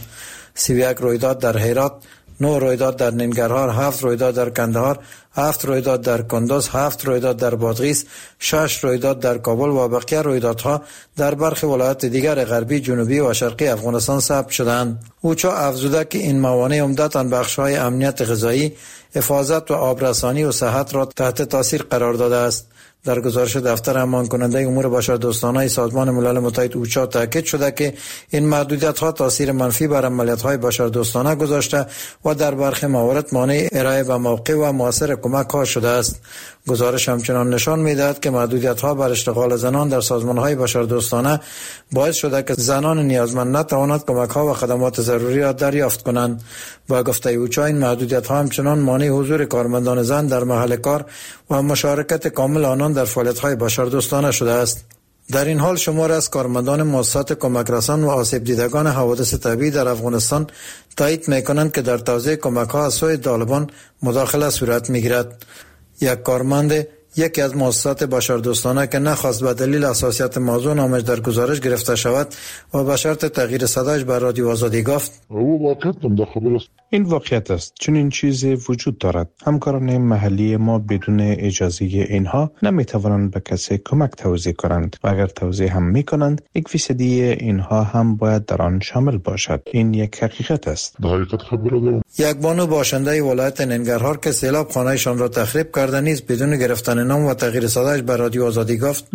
31 رویداد در هرات، 9 رویداد در ننگرهار، 7 رویداد در کندهار، 7 رویداد در کندوز، 7 رویداد در بادغیس، 6 رویداد در کابل و بقیه رویدادها در برخی ولایات دیگر غربی، جنوبی و شرقی افغانستان ثبت شدند. اوچا افزوده که این موانع عمدتاً بخش‌های امنیت غذایی، حفاظت و آبرسانی و صحت را تحت تاثیر قرار داده است. در گزارش دفتر امان کننده امور بشردوستانه سازمان ملل متحد اوچا تاکید شده که این محدودیت‌ها تاثیر منفی بر عملیات‌های بشردوستانه گذاشته و در برخی موارد مانع ارائه به موقع و مؤثر کمک‌ها شده است. گزارش همچنان نشان می‌دهد که محدودیت‌ها بر اشتغال زنان در سازمان‌های بشردوستانه باعث شده که زنان نیازمند نتوانند کمک‌ها و خدمات ضروری را دریافت کنند. با گفته اوچا این محدودیت‌ها همچنان مانع حضور کارمندان زن در محل کار و مشارکت کامل آنان در فعالیت‌های بشردوستانه شده است. در این حال شمار از کارمندان مؤسسات کمک رسان و آسیب دیدگان حوادث طبیعی در افغانستان تایید میکنند که در توزیع کمک ها از سوی طالبان مداخله صورت میگیرد. یک کارمند یکی از مؤسسات بشردوستانه که نخواست به دلیل حساسیت موضوع نامش در گزارش گرفته شود و به شرط تغییر صدایش به رادیو آزادی گفت: این واقعیت است، چون این چیزی وجود دارد. همکاران محلی ما بدون اجازه اینها نمیتوانند به کسی کمک توزیع کنند و اگر توزیع هم میکنند 1% اینها هم باید در آن شامل باشد. این یک حقیقت است. یک بانو باشنده ولایت ننگرهار که سیلاب خانه‌شان را تخریب کرده نیز بدون گرفتن نام و تغییر صدایش به رادیو آزادی گفت: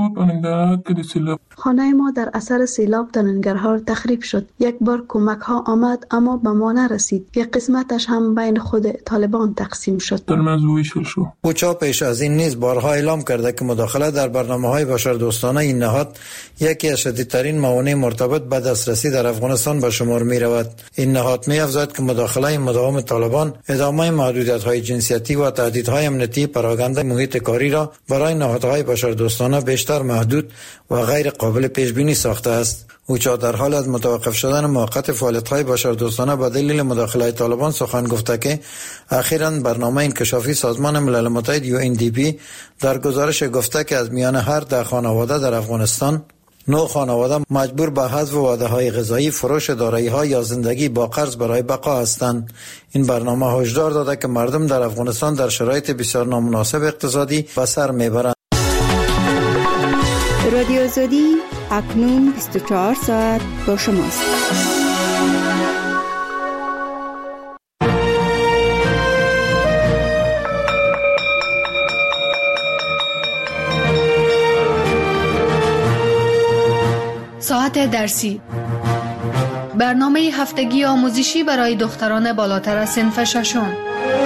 خانه ما در اثر سیلاب در ننگرهار تخریب شد. یک بار کمک ها آمد اما به ما نرسید. یک قسمتش هم بین خود طالبان تقسیم شد. اوچا پیش از این نیز بارها اعلام کرده که مداخله در برنامه‌های بشردوستانه این نهاد یکی از شدیدترین موانع مرتبط به دسترسی در افغانستان به شمار می رود. این نهاد می افزاید که مداخله مداوم طالبان ادامه محدودیت‌های جنسیتی و تهدیدهای امنیتی پراکنده محیط کاری را برای نهادهای بشردوستانه بیشتر محدود و غیر قابل پیش بینی ساخته است. اوچا در حال از متوقف شدن موقت فعالیت‌های بشردوستانه به دلیل مداخله طالبان سخن گفته که اخیراً برنامه انکشافی سازمان ملل متحد UNDP در گزارش گفته که از میان هر 10 خانواده در افغانستان 9 خانواده مجبور به حذف وعده‌های غذایی، فروش دارایی‌ها یا زندگی با قرض برای بقا هستند. این برنامه هشدار داده که مردم در افغانستان در شرایط بسیار نامناسب اقتصادی به سر میبرند. رادیو آزادی اکنون 24 ساعت با شماست. ساعت درسی، برنامه هفتگی آموزشی برای دختران بالاتر از صنف ششم.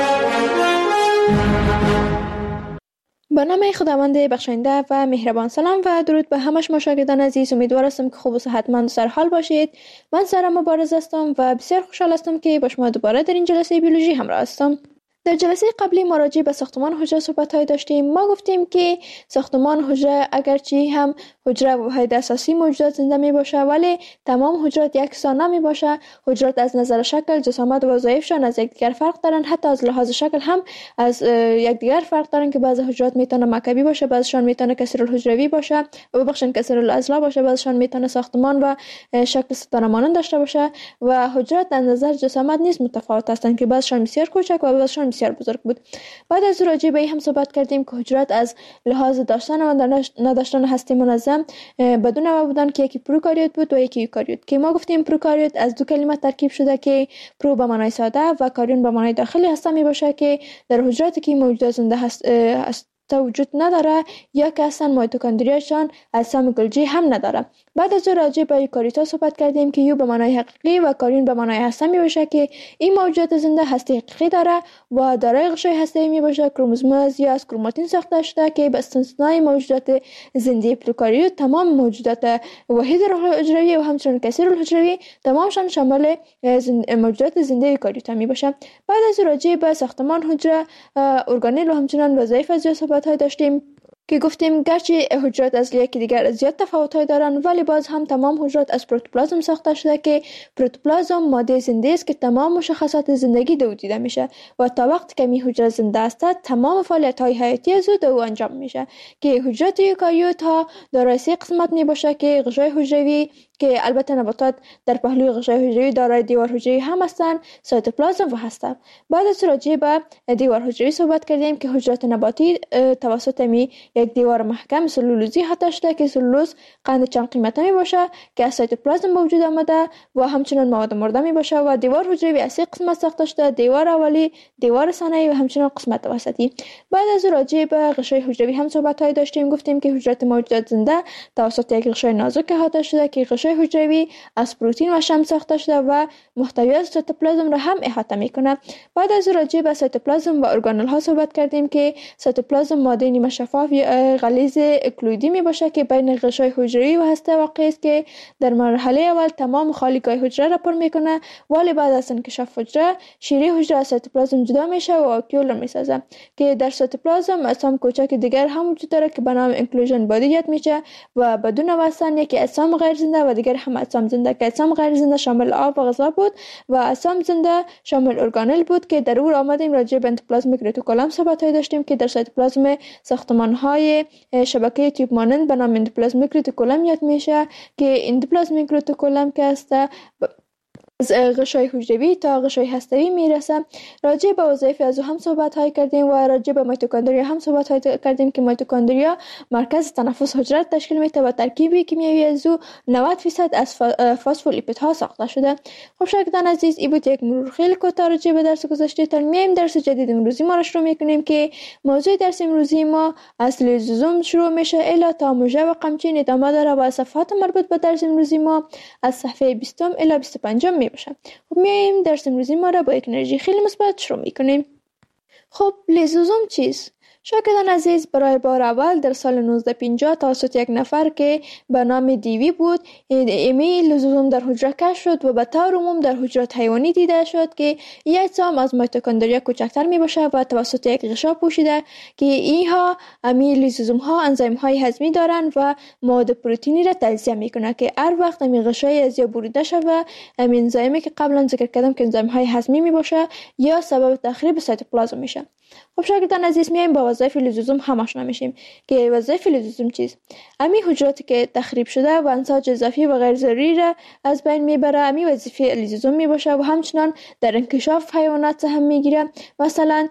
با نام خداوند بخشنده و مهربان. سلام و درود به همه شما شاگردان عزیز. امیدوار هستم که خوب و صحتمند و سر حال باشید. من سارا مبارز هستم و بسیار خوشحال هستم که با شما دوباره در این جلسه بیولوژی همراه هستم. در جلسه قبلی ما راجع به ساختمان حجره صحبت‌های داشتیم. ما گفتیم که ساختمان حجره اگرچه هم حجره واحد اساسی موجودات زنده می باشه ولی تمام حجرات یکسان نمی باشه. حجرات از نظر شکل، جسامت و وظایفشان از یکدیگر فرق دارن. حتی از لحاظ شکل هم از یکدیگر فرق دارن که بعضی حجرات میتونه مکعبی باشه، بعضیشان میتونه کثیرالحجروی باشه و بخشن کثیرالاضلاع باشه، بعضیشان میتونه ساختمان و شکل ستاره مانند داشته باشه و حجرات از نظر جسامت نیز متفاوت هستند که بعضیشان بسیار کوچک و بعضیشان بسیار بزرگ بود. بعد از راجع به این هم صحبت کردیم که حجرات از لحاظ داشتن و نداشتن هسته منظم به دو نوع بودن که یکی پروکاریوت بود و یکی یوکاریوت. که ما گفتیم پروکاریوت از دو کلمه ترکیب شده که پرو به معنای ساده و کاریون به معنای داخلی هسته می باشه که در حجراتی که موجودات زنده هست وجود نداره یا که اصلا میتوکندریاشان اجسام گلجی هم نداره. بعد از راجع به یوکاریوتا صحبت کردیم که یو به معنای حقیقی و کاریون به معنای هسته می باشه که این موجودات زنده هسته حقیقی داره و دارای غشای هسته می باشه. کروموزوم یا از کروماتین ساخته شده که به استثنای موجودات زنده پروکاریوت تمام موجودات واحد حجروی و همچنین کثیرالحجروی تمامشان شامل موجودات زنده یوکاریوتا می باشه. بعد از راجع به ساختمان حجره، ارگانل و همچنین وظایف از های داشتیم که گفتیم گرچه حجرات از یکی دیگر زیاد تفاوت‌های دارن ولی باز هم تمام حجرات از پروتوپلازم ساخته شده که پروتوپلازم ماده زنده است که تمام مشخصات زندگی دو دیده میشه و تا وقتی که می حجره زنده است تمام فعالیت‌های حیاتی از او انجام میشه. که حجرات یوکاریوت ها دارای 3 قسمت می باشه که غشای حجروی که البته نباتات در پهلوی غشای حجروی دارای دیوار حجروی هم هستند، سایتوپلازم و هستند. بعد از راجع به دیوار حجروی صحبت کردیم که حجرات نباتی توسط یک دیوار محکم سلولوزی حتی شده که سلولوز قند چند قیمته می باشه که از سایتوپلازم موجود آمده و همچنین مواد مرده می باشه و دیوار حجروی از 3 قسمت ساخته شده: دیوار اولی، دیوار ثانوی و همچنین قسمت وسطی. بعد از راجع به غشای حجروی هم صحبت های داشتیم. گفتیم که حجرات موجودات زنده توسط یک غشای نازک احاطه شده که غشای غشای حجروی از پروتئین و شحم ساخته شده و محتویات سایتوپلازم را هم احاطه میکنه. بعد از راجع به سایتوپلازم و ارگانل ها صحبت کردیم که سایتوپلازم ماده نیمه شفاف یا غلیظ اکلویدی می باشه که بین غشای حجروی و هسته واقع است که در مرحله اول تمام خالیگاه حجره را پر میکنه، ولی بعد از انکشاف حجره شیره حجره از سایتوپلازم جدا میشه و واکیول را میسازه که در سایتوپلازم اجسام کوچک دیگر هم وجود داره که به نام انکلوژن بادی یاد میشه و بدون وسن یکی اجسام غیر زنده و دیگر هم اجسام زنده که اجسام غیر زنده شامل آب و غذا بود و اجسام زنده شامل ارگانل بود که در اون آمدیم راجع به اندوپلازمیک ریتیکولوم صحبت داشتیم که در سایتوپلازم ساختمان های شبکه تیوب مانند به نام اندوپلازمیک ریتیکولوم یاد میشه که اندوپلازمیک ریتیکولوم که است از غشای حجروی تا غشای هسته‌ای میرسه. راجع به وظایف از هم صحبت های کردیم و راجع به میتوکندریا هم صحبت های کردیم که میتوکندریا مرکز تنفس حجره تشکیل میده و ترکیب کیمیایی از او 90% از فسفولیپیدها ساخته شده. خب شاگردان عزیز، این بود یک مرور خیلی کوتاه راجع به درس گذشته. تا میایم درس جدید امروزی ما را شروع میکنیم که موضوع درس امروزی ما از لیزوزوم شروع میشه الی تا موژه و قمچین ادامه داره و صفحات مربوط به درس امروزی ما از صفحه 20 الی 25 باشه. خب میایم درس امروزی ما را با یک انرژی خیلی مثبت شروع میکنیم. خب لیزوزوم چیست؟ شاگردان عزیز، برای بار اول در سال 1950 توسط یک نفر که به نام دیوی بود ایمی لیزوزوم در حجره کشف شد و به طور عموم در حجرات حیوانی دیده شد که یک اجسام از میتوکندریا کوچکتر می باشه و توسط یک غشا پوشیده که اینها امی لیزوزوم ها انزیم های هضمی دارند و مواد پروتئینی را تجزیه میکنه که هر وقت امی غشای از یا بریده شود امی انزیمی که قبلا ذکر کردم که انزیم های هضمی می باشه یا سبب تخریب سایتوپلازم میشه. خب شاگردان عزیز، میایم با وظایف لیزوزوم هم آشنا میشیم که وظایف لیزوزوم چیست؟ امی حجراتی که تخریب شده و انساج اضافی و غیر ضروری را از بین میبره امی وظیفه لیزوزوم میباشه و همچنان در انکشاف حیوانات هم میگیره. مثلا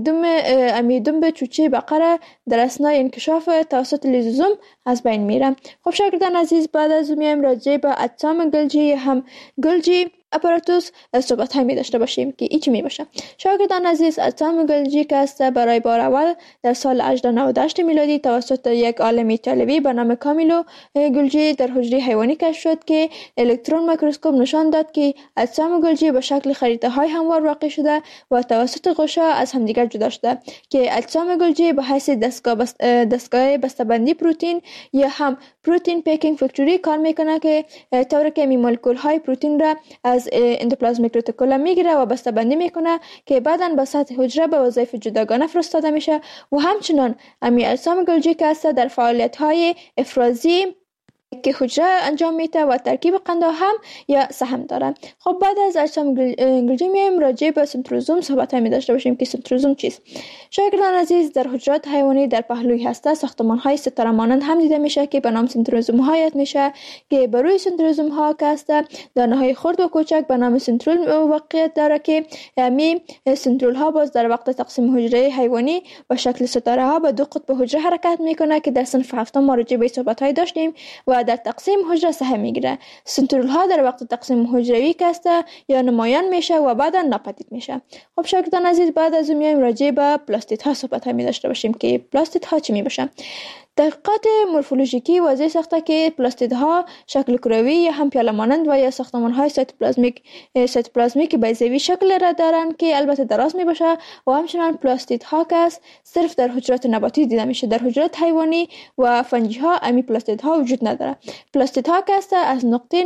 دم چوچه بقره در اثنای انکشاف توسط لیزوزوم از بین میره. خب شاگردان عزیز، بعد از میایم راجع به اجسام گلجی هم گلجی اپاراتوس صحبت های می داشته باشیم که ایچی می باشه. شاگردان عزیز، اجسام گلجی که است برای بار اول در سال 1898 میلادی توسط یک عالم ایتالیایی به نام کامیلو گلجی در حجره حیوانی کشف شد که الکترون میکروسکوپ نشان داد که اجسام گلجی به شکل خریطه های هموار واقع شده و توسط غشا از همدیگر جدا شده که اجسام گلجی به حیث دستگاه بسته‌بندی پروتئین یا هم پروتئین پیکینگ فکتوری کار میکنه که طوری که مولکول های پروتئین را از اندوپلازمیک ریتیکولوم میگیره و بسته‌بندی میکنه که بعداً به سطح حجره به وظایف جداگانه فرستاده میشه و همچنان امی اجسام گلجی که است در فعالیت‌های افرازی که حجره انجام میده و ترکیب قنده هم یا سهم داره. خب بعد از اجسام گلجی میایم راجع به سنتروزوم صحبت می داشته باشیم که سنتروزوم چیست. شاگردان عزیز، در حجرات حیوانی در پهلوی هسته ساختمان های ستاره مانند هم دیده میشه که به نام سنتروزوم ها یاد میشه که بر روی سنتروزوم ها که است دانه های خرد و کوچک به نام سنترول واقعیت داره که می سنترول ها باز در وقت تقسیم حجره حیوانی با شکل ستاره ها به دو قطب حجره حرکت میکنه که در صنف هفتم ما راجع به صحبت های داشتیم و در تقسیم حجره سهم میگیره. سنترول ها در وقت تقسیم حجروی کسته یا نمایان میشه و بعدا ناپدید میشه. خب شاگردان عزیز، بعد از اون میایم راجع به پلاستید ها صحبت می داشته باشیم که پلاستید ها چی می باشه. تحقیقات مورفولوژیکی واضح ساخته که پلاستیدها شکل کروی یا هم پیاله مانند و یا ساختمان‌های سایتوپلازمیک بیضوی شکل را دارند که البته دراز می باشه و همچنان پلاستیدها که صرف در حجرات نباتی دیده میشه. در حجرات حیوانی و فنجی ها امی پلاستیدها وجود نداره. پلاستیدها که از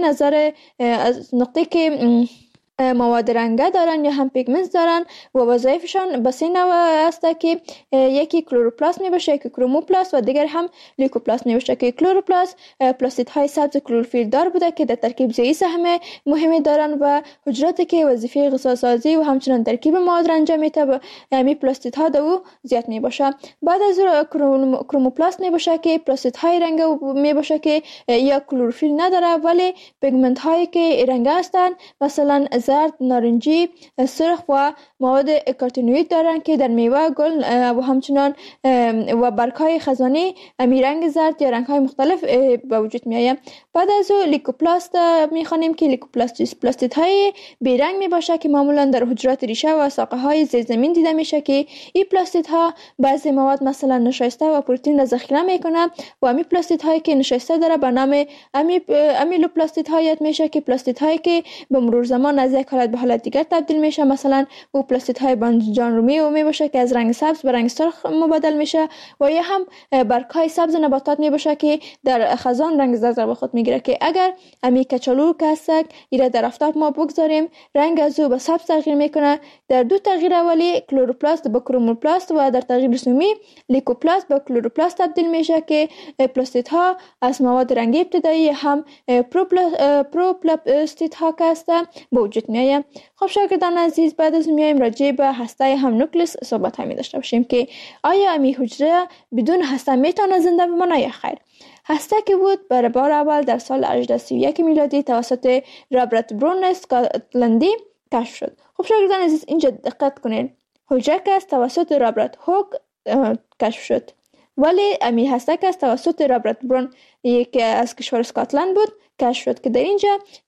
نقطه که مواد رنگه دارن یا هم پیگمنت دارن و وظایفشان به سه نوع است که یکی کلوروپلاست می باشه، یکی کروموپلاست و دیگر هم لیکوپلاست می باشه که کلوروپلاست پلاستیدهای سبز کلروفیل دار بوده که در ترکیب زیایی سهم مهمی دارن و حجراتی که وظیفه غذاسازی و همچنان ترکیب مواد را انجام میده می پلاستیدها دو زیاد می باشه. بعد از کروموپلاست می باشه که پلاستیدهای رنگه می باشه که یا کلروفیل نداره ولی پیگمنت هایی که رنگه هستن مثلا زرد، نارنجی، سرخ و مواد کارتینوئید دارند که در میوه، گل و همچنان و برگ‌های خزانی امی رنگ زرد یا رنگ‌های مختلف به وجود می‌آید. بعد از او لیکوپلاست می‌خوانیم که لیکوپلاست پلاستیدهای بیرنگ میباشه که معمولا در حجرات ریشه و ساقه‌های زیرزمین دیده میشه که این پلاستیدها بعضی مواد مثلا نشایسته و پروتئین را ذخیره میکنه و امی پلاستیدهایی که نشایسته داره به نام امیلوپلاستیدها یاد میشه که پلاستیدهایی که به مرور زمان از یک حالت به حالت دیگر تبدیل میشه، مثلا او پلاستیدهای بانجان رومی میباشه که از رنگ سبز به رنگ سرخ مبادل میشه و یا هم برگ‌های سبز نباتات میباشه که در خزان رنگ زرد به خود میگیره که اگر امی کچالو که هست ایره در آفتاب ما بگذاریم رنگ از او به سبز تغییر میکنه. در دو تغییر اولی کلروپلاست به کروموپلاست و در تغییر سومی لیکوپلاست به کلروپلاست تبدیل میشه که پلاستیدها از مواد رنگی ابتدایی هم پروپلاستیدها که هستن به وجود میآید. خب شاگردان عزیز، بعد از میایم راجع به هسته هم نوکلئوس صحبت می داشته باشیم که آیا امی حجره بدون هسته میتونه زنده بمانه یا خیر. هسته که بود برای بار اول در سال 1831 میلادی توسط رابرت برون اسکاتلندی کشف شد. خب شاگردان عزیز اینجا دقت کنین، حجره که از توسط رابرت هوک کشف شد، ولی امی هسته که از توسط رابرت برون که از کشور اسکاتلند بود کشف شد که در اینجا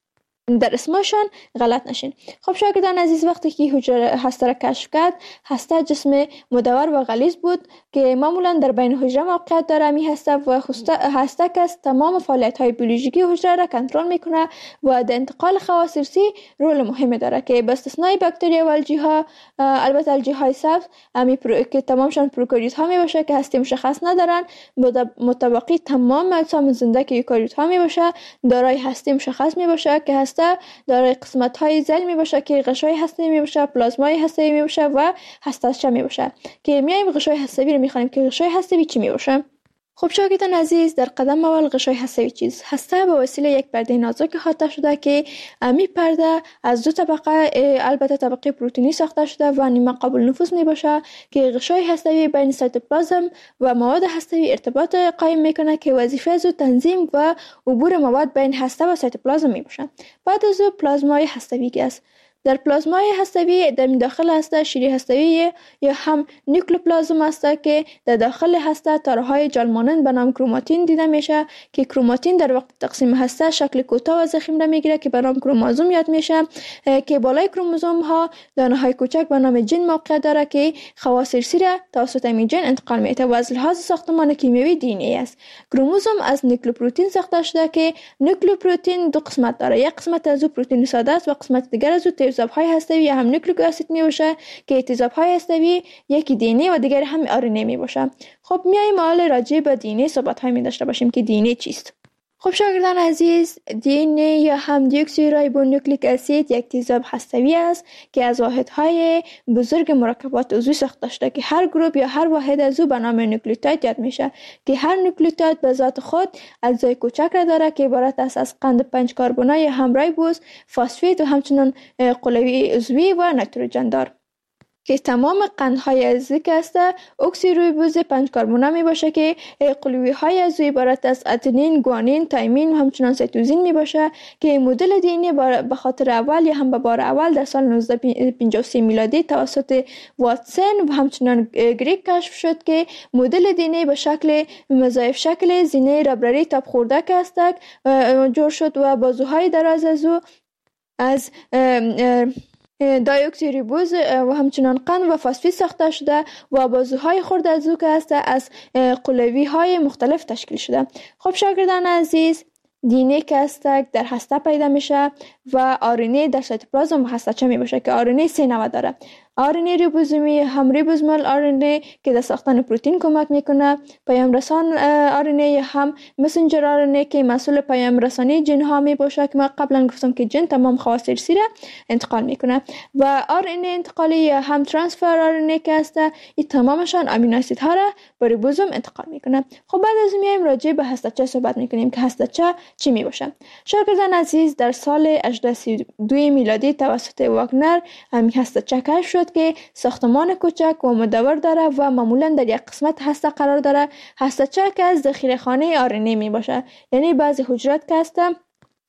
در اسمشان غلط نشین. خب شاگردان عزیز، وقتی که حجره هسته را کشف کرد، هسته جسم مدور و غلیظ بود که معمولا در بین حجره موقعیت داره. می هسته و هسته که تمام فعالیت های بیولوژیکی حجره را کنترل میکنه و در انتقال خواص ارثی رول مهمی داره که به استثنای باکتریا و الژی ها، البته الژی های سبز که تمامشان پروکاریوت ها می باشه که هسته مشخص ندارن، متبقی تمام اجسام زنده که یوکاریوت ها می باشه دارای هسته مشخص می باشه که هسته دارای قسمت های ذیل می باشه که غشای هسته‌ای می باشه، پلازمای هسته‌ای می باشه و هسته‌چه می باشه که میایم غشای هسته‌ای رو می‌خوانیم که غشای هسته‌ای چی می باشه. خب شاگردان عزیز، در قدم اول غشای هسته‌ای چیز هسته به وسیله یک پرده نازک احاطه شده که امی پرده از دو طبقه، البته طبقه پروتئینی ساخته شده و نیمه قابل نفوذ می باشه که غشای هسته‌ای بین سایتوپلازم و مواد هسته‌ای ارتباط قائم میکنه که وظیفه از تنظیم و عبور مواد بین هسته و سایتوپلازم می باشه. بعد از پلازمای هسته‌ای است. در پلازمای هسته‌ای در داخل هسته شیری هسته‌ای یا هم نیوکلوپلازم است که در داخل هسته تارهای جال مانند به نام کروماتین دیده میشه که کروماتین در وقت تقسیم هسته شکل کوتاه و ضخیم را میگیره که به نام کروموزوم یاد میشه که بالای کروموزوم ها دانه های کوچک به نام ژن موقع داره که خواص ارثی را توسط این ژن انتقال میده و از لحاظ ساختمان کیمیایی دی ان ای است. کروموزوم از نیوکلئوپروتئین ساخته شده که نیوکلئوپروتئین دو قسمت داره، یک قسمت از او پروتئین ساده است و قسمت دیگر از او تیزاب‌های هسته‌ای یا هم نیوکلیک اسید می باشه که تیزاب‌های هسته‌ای یکی دی ان ای و دیگر هم آر ان ای می باشه. خب میایم حالا راجع به دی ان ای صحبت‌های می داشته باشیم که دی ان ای چیست. خب شاگردان عزیز، دی ان ای یا هم دیوکسیرایبونوکلیک اسید یک تیزاب هسته‌ای است که از واحدهای بزرگ مرکبات عضوی ساخته شده که هر گروه یا هر واحد از او به نام نوکلیوتاید یاد میشه که هر نوکلیوتاید به ذات خود اجزای کوچک را داره که عبارت است از قند 5 کربنای هم رایبوز، فسفید و همچنین قلوی عضوی و نیتروژن دار که تمام قندهای عضوی که است اکسیرویبوز 5 کربنا می باشه که قلوی های عضوی عبارت از اتنین، گوانین، تایمین و همچنان سیتوزین می باشه که مدل دی ان ای به خاطر اول یا هم به بار اول در سال 1953 میلادی توسط واتسون و همچنان گریک کشف شد که مدل دی ان ای به شکل مضاعف شکل زینه ربرری تاب خورده که است جور شد و بازوهای دراز از دایوکسیریبوز و همچنان قند و فسفید ساخته شده و بازوهای خرد از او که است از قلوی های مختلف تشکیل شده. خب شاگردان عزیز، دی ان ای که است در هسته پیدا میشه و آر ان ای در سایتوپلازم و هسته‌چه می باشه که آر ان ای 3 نوع داره. آر ان ای ریبوزومی هم ریبوزومال آر ان ای که در ساختن پروتئین کمک میکنه، پیام رسان آر ان ای هم مسنجر آر ان ای که مسئول پیام رسانی ژن ها می باشه که ما قبلا گفتم که ژن تمام خواص ارثی را انتقال میکنه و آر ان ای انتقالی هم ترانسفر آر ان ای که است این تمامشان امینو اسید ها را به ریبوزوم انتقال میکنه. خب بعد از میایم راجع به هسته‌چه صحبت میکنیم که هسته‌چه چی می باشه. شاگردان عزیز، در سال 1832 میلادی توسط واگنر همین هسته‌چه کشف شد که ساختمان کوچک و مدور داره و معمولا در یک قسمت هسته قرار داره. هسته‌چه که از ذخیره خانه آر ان ای می باشه، یعنی بعضی حجرات که هستن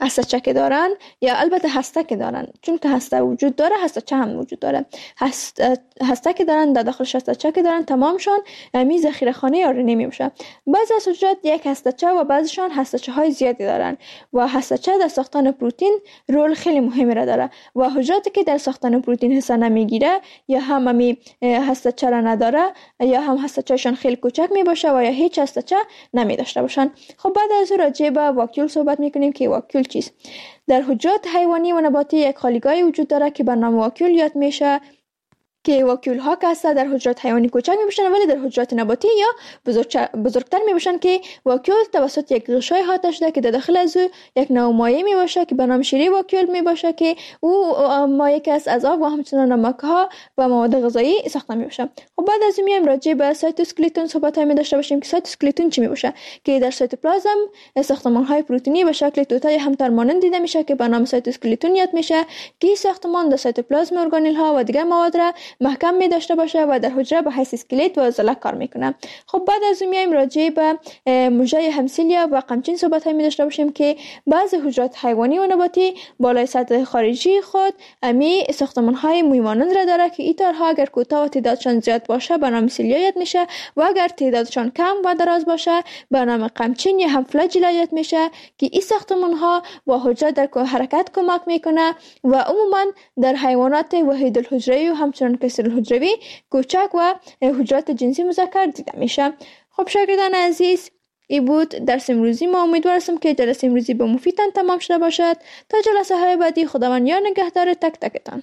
هستچه که دارن یا البته هسته که دارن، چون که هسته وجود داره هستچه هم وجود داره. هسته که دارن در داخلش هستچه که دارن تمامشان می ذخیره خانه آرنی میشه. بعضی از حجرات یک هستچه و بعضیشان هستچه های زیادی دارن و هستچه در ساختن پروتئین رول خیلی مهمی را داره و حجراتی که در ساختن پروتئین حصه نمیگیره یا هم هستچه را نداره یا هم هستچهشان خیلی کوچک می باشه و یا هیچ هستچه نمی داشته باشن. خب بعد از اون راجع به واکیول صحبت میکنیم که واکیول چیست. در حجرات حیوانی و نباتی یک خالیگاهی وجود داره که به نام واکیول یاد میشه که واکیول ها که هستن در حجرات حیوانی کوچک میباشن ولی در حجرات نباتی یا بزرگتر میباشن که واکیول توسط یک غشای احاطه شده که در داخل از او یک نوع مایع میباشه که به نام شیره واکیول میباشه که او مایع که از آب و همچنان نمک ها و مواد غذایی ساخته میباشه. خب بعد از این میایم راجع به سایتوسکلتون صحبت می داشته باشیم که سایتوسکلتون چی میباشه که در سایتوپلازم ساختمان های پروتئینی به شکل توتای همتر مانند دیده میشه که به نام سایتوسکلتون یاد میشه که ساختمان در سایتوپلازم ارگانل ها و دیگر مواد را محکم می داشته باشه و در حجره به حیث اسکلت و عضله کار میکنه. خب بعد از اون میایم راجع به مژه همسیلیا و قمچین صحبت می داشته باشیم که بعضی حجرات حیوانی و نباتی بالای سطح خارجی خود امی ساختمان های موی مانند را داره که این تارها اگر کوتاه و تعدادشان زیاد باشه به نام سیلیا یاد میشه و اگر تعدادشان کم و دراز باشه به نام قمچین یا هم فلاجیلا یاد میشه که این ساختمان ها با حجره در حرکت کمک میکنه و عموما در حیوانات وحید الحجروی و همچنان کثیر الحجروی کوچک و حجرات جنسی مذکر دیده میشه. خب شاگردان عزیز، این بود درس امروزی ما. امیدوار هستم که جلسه امروزی به مفیدتان تمام شده باشد. تا جلسه های بعدی خداوند یار نگهدار تک تکتان.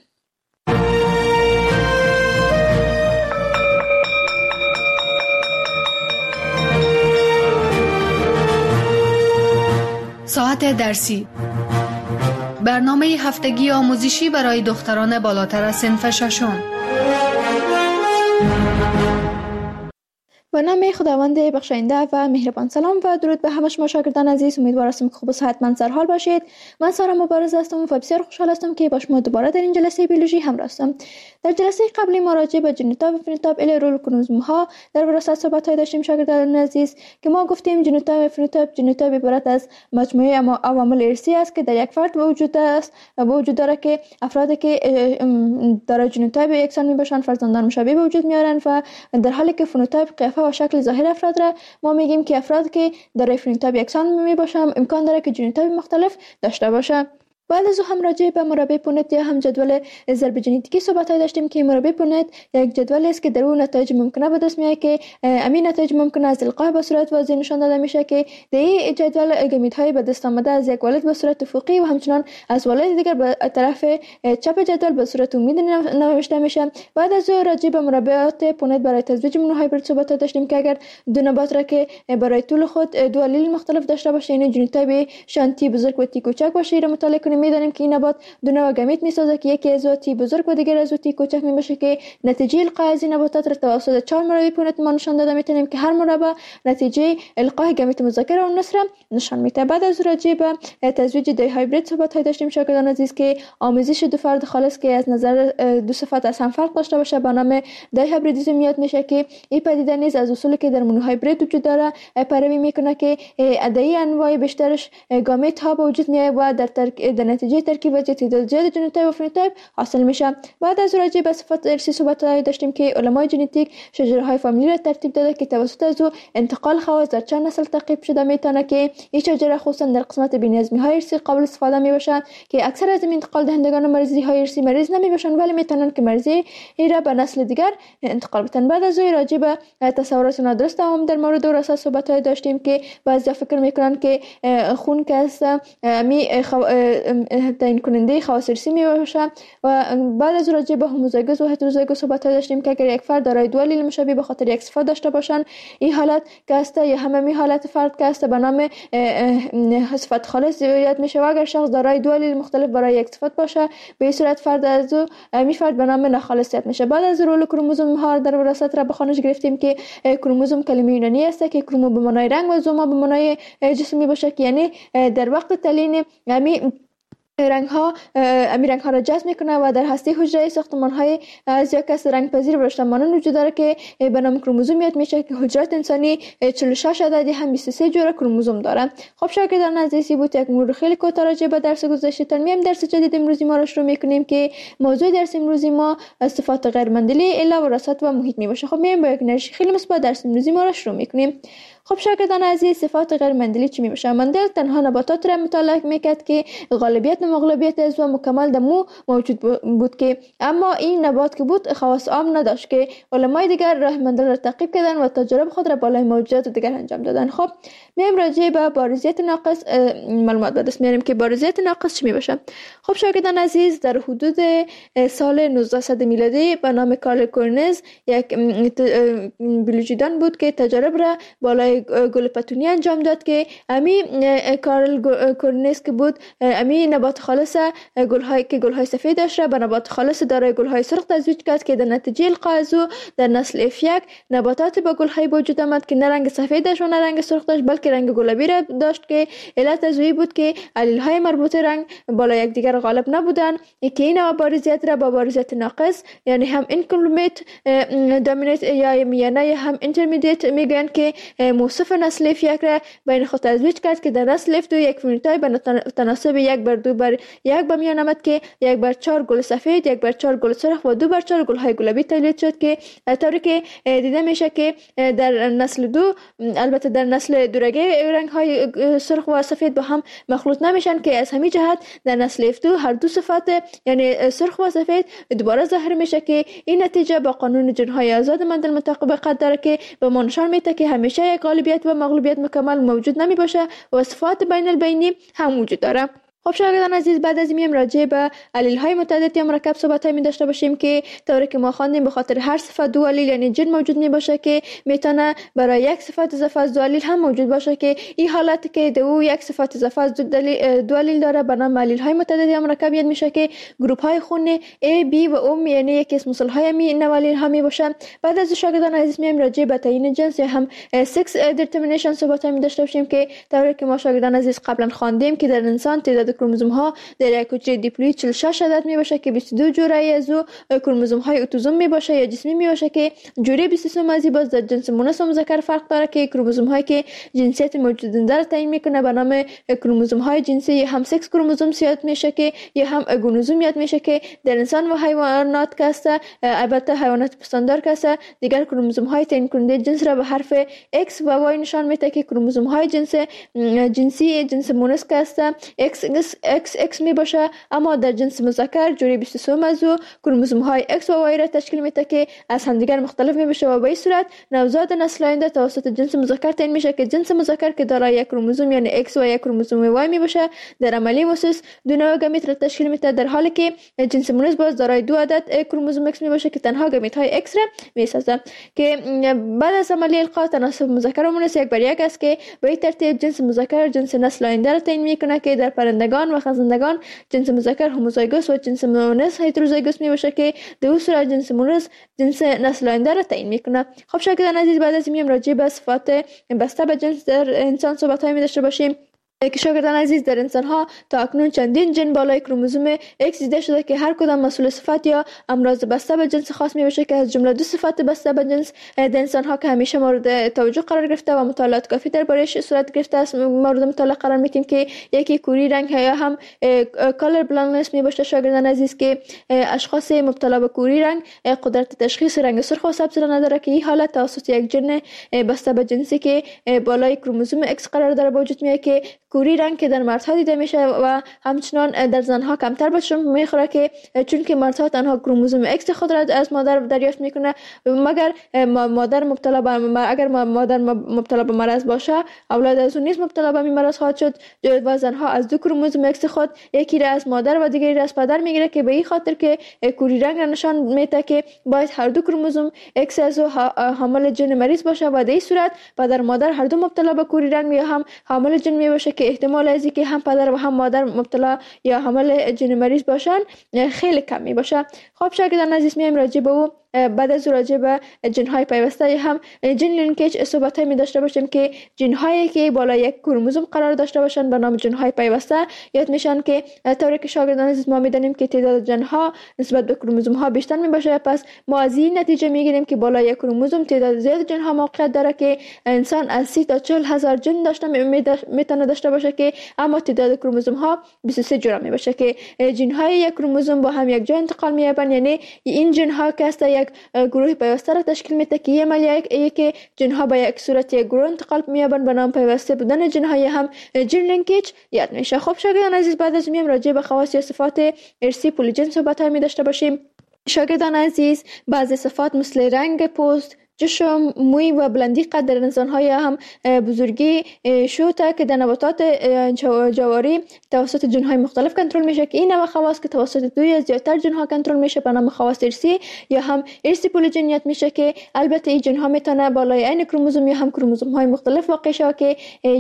ساعت درسی، برنامه هفتگی آموزشی برای دختران بالاتر از صنف ششم. به نام خداوند بخشاینده و مهربان. سلام و درود به همه شما شاگردان عزیز. امیدوار هستم که خوب و صحتمند سر حال باشید. من سارا مبارز هستم و بسیار خوشحال هستم که با شما دوباره در این جلسه بیولوژی همراه هستم. در جلسه قبلی ما راجع به ژنوتایپ و فنوتایپ الی رول کروموزوم ها در وراثت صحبت داشتیم شاگردان عزیز که ما گفتیم ژنوتایپ و فنوتایپ عبارت از مجموعه عوامل ارثی است که در یک فرد وجود داره که افرادی که دارای ژنوتایپ یکسان میباشند فرزندان مشابه به وجود میارن و در حالی که فنوتایپ قیافه و شکل ظاهر افراد را ما میگیم که افرادی که دارای فنوتایپ یکسان میباشند امکان داره که ژنوتایپ مختلف داشته باشه. بعد از هم راجع به مربع پونت یا هم جدول ضرب ژنتیکی صحبت داشتیم که مربع پونت یک جدول است که در اون نتایج ممکنه به دست میاد که همین نتایج ممکنه از القاح به صورت واضح نشان داده میشه که در این جدول گامیت‌های به دست آمده از یک والد به صورت افقی و همچنان از والد دیگر به طرف چپ جدول به صورت عمودی نوشته میشه. بعد از راجع به مربعات پونت برای تزویج مونوهایبرید صحبت داشتیم که اگر دو نبات را که برای طول خود دو الیل مختلف داشته باشه یعنی ژنوتایپ شانتی بزرگ و تی کوچک باشه را مطالعه کنیم می‌دانیم که این نبات دو نوع گامیت میسازه که یکی از تی بزرگ و دیگر از تی کوچک میباشه که نتیجه القاء از این نباتات را توسط 4 مربع پونت ما نشان داده میتونیم که هر مربع نتیجه القاء گامیت مذکر و مؤنث را نشان میده. بعد از راجع به تزویج دی هایبرید صحبت داشتیم شاگردان عزیز که آمیزش دو فرد خالص که از نظر دو صفت از هم فرق داشته باشه به نام دی هایبریدیسم یاد میشه که این پدیده نیز از اصولی که در مونوهایبرید وجود داره پیروی میکنه که عددی انواع بیشترش گامیت ها به وجود میاد و در نتیجه ترکیب و تعداد زیاد ژنوتایپ و فنوتایپ حاصل میشه. بعد از راجع به صفات ارثی صحبت داشتیم که علمای ژنتیک شجره های فامیلی را ترتیب داده که توسط از انتقال خواص در چند نسل تعقیب شده میتونه که این شجره خصوصا در قسمت بی‌نظمی های ارثی قابل استفاده میباشن که اکثر از این انتقال دهندگان مریضی های ارثی مریض نمیباشن ولی میتونن که مریضی را به نسل دیگر انتقال بدن. بعد از راجع به تصورات نادرست هم در مورد وراثت صحبت داشتیم که بعضی فکر میکنن که خون که است تعیین کننده خواص ارثی میباشه و بعد از راجع به هوموزایگوس و هتروزایگوس صحبت داشتیم که اگر یک فرد دارای دو الیل مشابه به خاطر یک صفت داشته باشن این حالت که است یا همه حالت فرد که است به نام صفت خالص یاد میشه و اگر شخص دارای دو الیل مختلف برای یک صفت باشه به این صورت فرد از می فرد به نام ناخالص یاد میشه. بعد از رول کروموزوم ها در وراثت را به خوانش گرفتیم که کروموزوم کلمه یونانی است که کرومو به معنای رنگ و زوما به معنای جسم میباشه که یعنی در وقت تعلیم رنگ ها را جذب میکنه و در هسته حجره ساختمان های از یک کس رنگ پذیر و رشته مانند وجود داره که به نام کروموزوم یاد میشه که حجرات انسانی 46 عددی هم 23 جور کروموزوم داره. خب شاگردان عزیزی بود یک مورد خیلی کوتاه راجع به درس گذشته‌تان. میایم درس جدید امروزی ما را شروع میکنیم که موضوع درس امروزی ما صفات غیر مندلی اله وراثت و محیط می باشه. خب میایم با یک انرژی خیلی مثبت درس امروزی ما را شروع میکنیم. خب شاگردان عزیز، صفات غیر مندلی چی می باشه؟ مندل تنها نباتات را مطالعه میکرد که غالبیت و مغلوبیت عضو مکمل در مو موجود بود که اما این نبات که بود خواص عام نداشت که علمای دیگر راه مندل را تعقیب کردن و تجارب خود را بالای موجودات دیگر انجام دادن. خب میایم راجع به بارزیت ناقص معلومات به دست میاریم که بارزیت ناقص چی می باشه. خب شاگردان عزیز، در حدود سال 1900 میلادی به نام کارل کورنز یک بیولوژیدان بود که تجارب را بالای گل پتونی انجام داد که امی کارل کورنز که بود امی نبات خالص گل‌های سفید داشت را به نبات خالص دارای گل‌های سرخ تزویج کرد که در نتیجه القاء از او در نسل F1 نباتات با گل‌های وجود آمد که نه رنگ سفید داشت و نه رنگ سرخ داشت بلکه رنگ گلابی را داشت که علت از او بود که علیل‌های مربوط رنگ بالا یکدیگر غالب نبودند که این بارزیت را با بارزیت ناقص یعنی هم اینکمپلیت دامینیت یا میانه هم اینترمدیت میگن که موصف نسل F1 را بین خود تزویج کرد که در نسل F2 یک فنوتایپ به تناسب 1:2:1 به میان آمد که 1/4 گل سفید، 1/4 گل سرخ و 2/4 گل‌های گلابی تولید شد که طوری که دیده میشه که در نسل 2 البته در نسل دورگه رنگ‌های سرخ و سفید با هم مخلوط نمیشن که از همین جهت در نسل F2 هر دو صفات یعنی سرخ و سفید دوباره ظاهر میشه که این نتیجه با قانون جن‌های آزاد مندل مطابقت داره که به ما نشان میده که همیشه یک غالبیت و مغلوبیت مکمل موجود نمی باشه و صفات بین البینی هم وجود داره. خب شاگردان عزیز، بعد از این راجع به علیل های متعدد یا مرکب صحبت می داشته باشیم که طوری که ما خواندیم به خاطر هر صفت دو علیل یعنی جن موجود می باشه که میتونه برای یک صفت اضافه از دو علیل هم موجود باشه که این حالت که دو یک صفت اضافه از دو علیل داره به نام علیل های متعدد یا مرکب یاد میشه که گروپ های خون A B و O یعنی یک اسم مثال های می نوالیل ها می باشه. بعد از شاگردان عزیز میایم راجع به تعیین جنس یا هم سکس دیترمینیشن صحبت می داشته باشیم که طوری که ما شاگردان عزیز قبلا خواندیم که در انسان تعداد کروموزوم ها در یک حجره دیپلوید 46 عدد می باشه که 22 جوره از او کروموزوم های اتوزوم می باشه یا جسمی می باشه که جوره 23 از باز در جنس مؤنث و مذکر فرق داره که کروموزوم هایی که جنسیت موجودنده را تعیین میکنه به نام کروموزوم های جنسی یا هم سکس کروموزوم یاد میشه که یا هم گونوزوم یاد میشه که در انسان و حیوانات که است البته حیوانات پستاندار که است دیگر کروموزوم های تعیین کننده جنس را به حرف X و Y نشان میده که کروموزوم های جنسی جنس مؤنث که است XX می باشه اما در جنس مذکر جوری 23 از کروموزوم های X و Y را تشکیل میده که از همدیگر مختلف می باشه و به این صورت نوزاد نسل آینده توسط جنس مذکر تعیین میشه که جنس مذکر که دارای یک کروموزوم یعنی X و یک کروموزوم Y می باشه در عملی واسس دو نوع گمیت را تشکیل میده در حالی که جنس مؤنث باز دارای دو عدد کروموزوم X می باشه که تنها گمیت های X را میسازه که بعد از عملی القاء تناسب مذکر و مؤنث 1:1 است که به این ترتیب جنس مذکر جنس نسل آینده را تعیین میکنه که در پرندگان و خزندگان جنس مذکر هوموزایگوس و جنس مؤنث هتروزایگوس می باشه که در اون صورت جنس مؤنث جنس نسل آینده را تعیین میکنه. خب شاگردان عزیز، بعد از این راجع به صفات بسته به جنس در انسان صحبت های می داشته باشیم که شاگردان عزیز در انسان ها تا اکنون چندین جن بالای کروموزوم X دیده شده که هر کدام مسئول صفت یا امراض بسته به جنس خاص می باشه که از جمله دو صفت بسته به جنس در انسان ها که همیشه مورد توجه قرار گرفته و مطالعات کافی درباره‌اش صورت گرفته است مورد مطالعه قرار میدیم که یکی کوری رنگ یا هم کالر بلایندنس می باشه شاگردان عزیز که اشخاص مبتلا به کوری رنگ قدرت تشخیص رنگ سرخ و سبز را نداره که این حالت توسط یک جن بسته به جنسی که بالای کروموزوم X قرار داره وجود میاد که کوری رنگ که در مردها دیده میشه و همچنان در زنها کمتر بهشون میخوره که چون که مردها تنها کروموزوم X خود را از مادر دریافت میکنه مگر مادر مبتلا به مرض باشه اولاد از اون نیز مبتلا به مرض خواهد شد و زنها از دو کروموزوم X خود یکی را از مادر و دیگری را از پدر میگیره که به این خاطر که کوری رنگ را نشان میده که باید هر دو کروموزوم X از حامل جن مریض باشه و در این صورت پدر مادر هر دو مبتلا به کوری رنگ یا هم حامل جن می باشه که احتمال از اینکه هم پدر و هم مادر مبتلا یا حامل جن مریض باشن خیلی کم می باشه. خب شاگردان عزیز میایم راجع به او بعد از راجع به ژن‌های پیوسته هم ژن لینکیج صحبت‌های می داشته باشیم که ژن‌هایی که بالای یک کروموزوم قرار داشته باشند به نام ژن‌های پیوسته یاد میشن که طوری که شاگردان عزیز ما میدونیم که تعداد ژن‌ها نسبت به کروموزوم‌ها بیشتر میباشه. پس ما از این نتیجه میگیریم که بالای یک کروموزوم تعداد زیاد ژن‌ها موقعیت داره که انسان از 30 تا 40 هزار ژن میتونه داشته باشه که اما تعداد کروموزوم‌ها 23 جور میباشه که ژن‌های یک کروموزوم با هم یک جا انتقال می‌یابند. یعنی این ژن‌ها که است یک گروه پیوسته را تشکیل میده که یه عملیه که ژن‌ها به یک صورت یک گروه انتقال می‌یابند به نام پیوسته بودن ژن‌های هم ژن لینکیج یاد میشه. خب شاگردان عزیز بعد از میم راجع به خواص یا صفات ارثی پولیجن صحبت‌های می داشته باشیم. شاگردان عزیز بعضی صفات مثل رنگ پوست، چشم، موی و بلندی قد انسان‌های هم بزرگی شوته که در نباتات جواری توسط ژن‌های مختلف کنترل میشه که این نوع خواص که توسط دوی از زیادتر ژن‌ها کنترل میشه به نام خواص ارثی یا هم ارثی پولیجنیت میشه که البته این ژن‌ها میتونه بالای عین کروموزوم یا هم کروموزوم‌های مختلف واقع شه که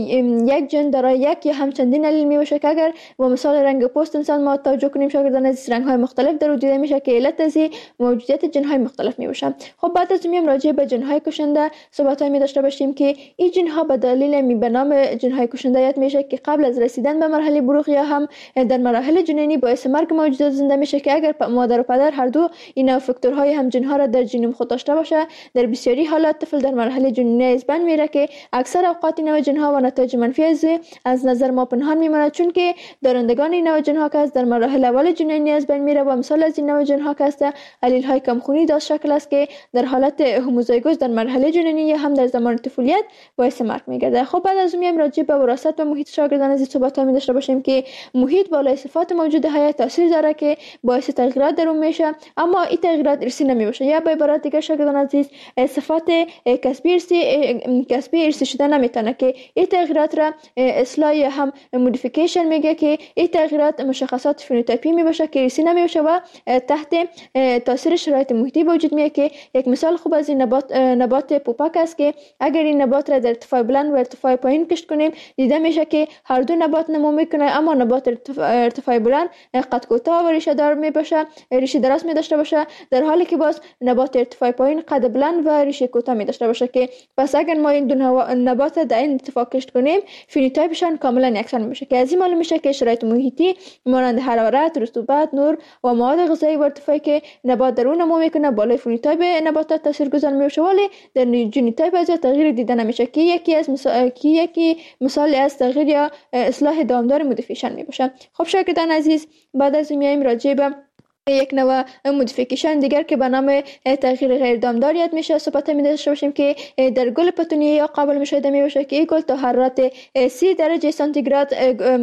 یک ژن دارای یک یا هم چندین الیل میشه که اگر با مثال رنگ پوست انسان ما توجه کنیم شاگردان عزیز رنگ‌های مختلف در وجود میشه که علت از موجودیت ژن‌های مختلف میشه. خب بعد از میم راجع به ژن‌های کشنده صحبت‌هایی داشته باشیم که این ژن‌ها به دلیل به نام ژن‌های کشنده یاد میشه که قبل از رسیدن به مرحله بلوغ یا هم در مراحل جنینی باعث مرگ موجودات زنده میشه که اگر مادر و پدر هر دو این فاکتورهای هم ژن‌ها را در ژنوم خود داشته باشه در بسیاری حالات طفل در مرحله جنینی از بین میره که اکثر اوقات این نوع ژن‌ها و نتایج منفی از نظر ما پنهان میمونه چون که دارندگان این نوع ژن‌ها که در مراحل اول جنینی از بین میره و مثال از این نوع ژن‌ها که است الیل‌های کمخونی داشت شکل است که در حالت هوموزایگوس در مرحله جنینی یا هم در زمان طفولیت باعث مرگ میگرده. خب بعد از میام راجع به وراثت و محیط شاگردان عزیز صحبت‌ها می داشته باشیم که محیط بالای صفات موجوده های تاثیر داره که باعث تغییرات در اون میشه اما این تغییرات ارثی نمیشه یا به عبارت دیگه شاگردان عزیز صفات کسبی ارثی شده نمیتونه که این تغییرات را اصلاح یا هم مودیفیکیشن میگه که این تغییرات مشخصات فنوتایپی میشه که ارثی نمیشه و تحت تاثیر شرایط محیطی وجود میاد که یک مثال خوب از این نبات پوپک است که اگر این نبات را در ارتفاع بلند و ارتفاع پایین کشت کنیم دیده میشه که هر دو نبات نمو میکنه اما نبات ارتفاع بلند قد کوتاه و ریشه دار میباشه ریشه دراز می داشته باشه در حالی که باز نبات ارتفاع پایین قد بلند و ریشه کوتاه می داشته باشه که پس اگر ما این دو نبات در این ارتفاع کشت کنیم فنوتایپشان کاملا یکسان میشه که از این معلوم میشه که شرایط محیطی مانند حرارت، رطوبت، نور و مواد غذایی و ارتفاعی که نبات در اون نمو میکنه بالای فنوتایپ نباتات تاثیرگذار میشه ولی در ژنوتایپ از تغییر دیده نمیشه که یکی مثال از تغییر یا اصلاح دامدار مودیفیکیشن میباشه. خب شاگردان عزیز بعد از میایم راجع به یک نوع مودیفیکیشن دیگر که به نام تغییر غیر دامدار یاد میشه صحبت می داشته باشیم که در گل پتونیه یا قابل مشاهده می باشه که این گل تا حرارت 30 درجه سانتیگراد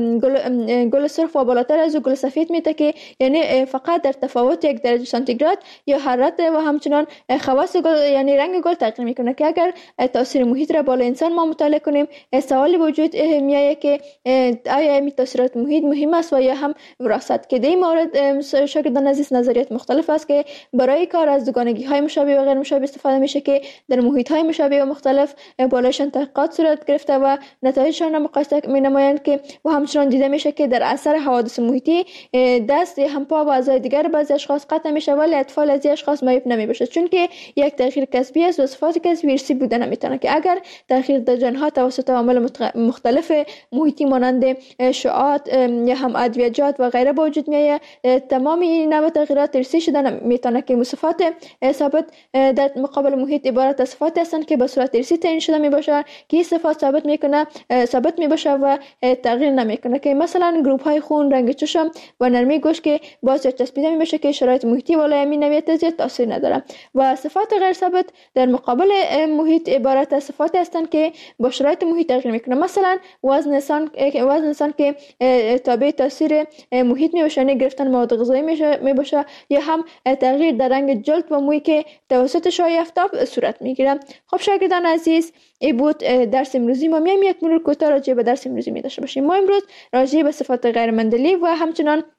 گل سرخ و بالاتر از گل سفید میته که یعنی فقط در تفاوت 1 درجه سانتیگراد یا حرارت و همچنان خواص گل یعنی رنگ گل تغییر میکنه که اگر تاثیر محیط را بالا انسان ما مطالعه کنیم سوالی وجود میاد که آیا این تاثیرات محیط مهم است و یا هم وراثت که در این مورد شاگردان عزیز نظریات مختلف است که برای کار از دوگانگی های مشابه و غیر مشابه استفاده میشه که در محیط های مشابه و مختلف بالایشان تحقیقات صورت گرفته و نتایجشان را مقایسه می‌نمایند که و همچنان دیده میشه که در اثر حوادث محیطی دست هم پا و اعضای دیگر بعضی اشخاص قطع میشه ولی اطفال از این اشخاص معیوب نمیباشه چون که یک تغییر کسبی است و صفات کسبی ارثی بوده نمیتونه که اگر تغییر در ژن‌ها توسط عوامل مختلف محیطی مانند شعاعات یا هم ادویه‌جات و غیره به وجود میاد تمام این نوع تغییرات ارثی شده میتونه که صفات ثابت در مقابل محیط عبارت از صفات هستند که به صورت ارثی تعیین شده میباشه که این صفات ثابت میباشه و تغییر نمیکنه که مثلا گروپ های خون، رنگ چشم و نرمی گوشت که باز چسبیده میباشه که شرایط محیطی بالای همین نوعیت زیاد تاثیر نداره و صفات غیر ثابت در مقابل محیط عبارت از صفات هستند که با شرایط محیط تغییر میکنه مثلا وزن انسان که تابع تاثیر محیط میباشه یعنی گرفتن مواد غذایی میباشه یا هم تغییر در رنگ جلد و موی که توسط شعاع آفتاب صورت میگیره. خب شاگردان عزیز این بود درس امروزی ما. میایم یک مرور کوتاه راجع به درس امروزی می داشته باشیم. ما امروز راجع به صفات غیر مندلی و همچنان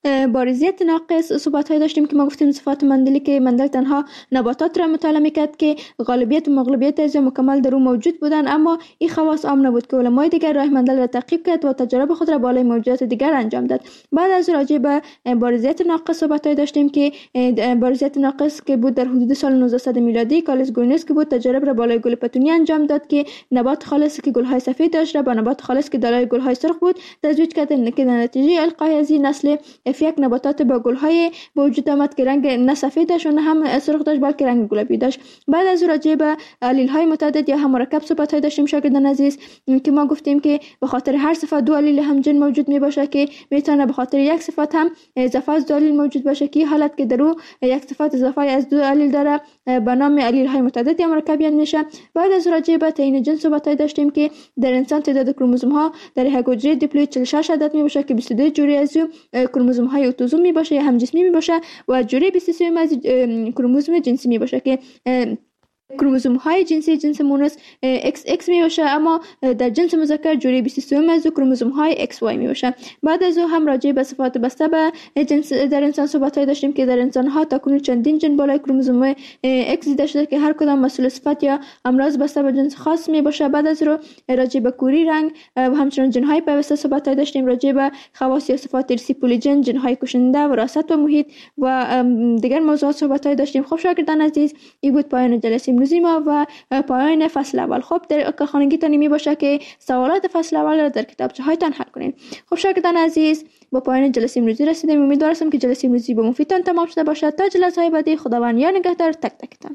بارزیت ناقص صحبت‌های داشتیم که ما گفتیم صفات مندلی که مندل تنها نباتات را مطالعه می‌کرد که غالبیت و مغلوبیت از مکمل در اون موجود بودن، اما این خواص عام نبود که علمای دیگر راه مندل را تعقیب کرد و تجارب خود را بالای موجودات دیگر انجام داد. بعد از راجع به بارزیت ناقص صحبت‌های داشتیم که بارزیت ناقص که بود در حدود سال 1900 میلادی کارلس گوینس که بود تجارب را بالای گل پتونی انجام داد که نبات خالص که گل‌های سفید داشت را با نبات خالص که دارای گل‌های سرخ بود تزویج کرد که در نتیجه القای از این نسل یک نباتات با گل‌های به وجود آمد که رنگ نه سفید داشت و نه هم سرخ داشت بلکه رنگ گلابی داشت. بعد از راجع به الیل‌های متعدد یا هم مرکب صحبت‌های داشتیم شاگردان عزیز که ما گفتیم که به خاطر هر صفت دو الیل همجنس موجود میباشه که میتونه به خاطر یک صفت هم اضافه از دو الیل موجود باشه که حالت که در او یک صفت اضافه از دو الیل داره به نام الیل‌های متعدد یا مرکبیت میشه. بعد از راجع به تعیین جنس صحبت‌های داشتیم که در انسان تعداد کروموزوم‌ها در یک حجره دیپلوید 46 عدد میباشه که 22 جوری از کروموزوم‌های اتوزوم میباشه یا هم جسمی میباشه و جوری 23 از کروموزوم جنسی میباشه که کروموزوم های جنسی جنس مونس XX می باشه، اما در جنس مذکر جوری 23 از کروموزوم های XY می باشه. بعد از او هم راجع به صفات بسته به جنس در انسان صحبت های داشتیم که در انسان ها تاکنون چندین جن بالای کروموزوم X دیده شده که هر کدام مسئول صفت یا امراض بسته به جنس خاص می باشه. بعد از رو راجع به کوری رنگ و همچنین جن های پیوسته صحبت های داشتیم، راجع به خواص یا صفات ارثی پولیجن، جن های کشنده، وراثت و محیط و دیگر موضوعات صحبت های داشتیم. خب شاگردان عزیز، این بود پایان جلسه امروزی ما و پایان فصل اول. خب در کارخانگیتان می باشه که سوالات فصل اول را در کتابچه هایتان حل کنین. خب شاگردان عزیز، با پایان جلسه امروزی رسیدیم. امیدوارم که جلسه امروزی به مفیدتان تمام شده باشد. تا جلسه های بعدی، خداوند یار نگهدار تک تکتان.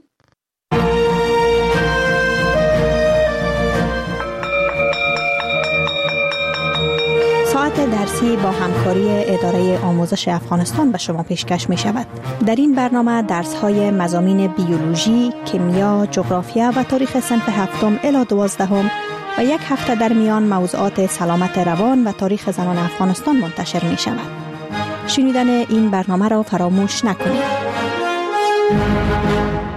ساعت درسی با همکاری اداره آموزش افغانستان به شما پیشکش می شود. در این برنامه درس های مضامین بیولوژی، کیمیا، جغرافیا و تاریخ صنف 7 الی 12 و یک هفته در میان موضوعات سلامت روان و تاریخ زنان افغانستان منتشر می شود. شنیدن این برنامه را فراموش نکنید.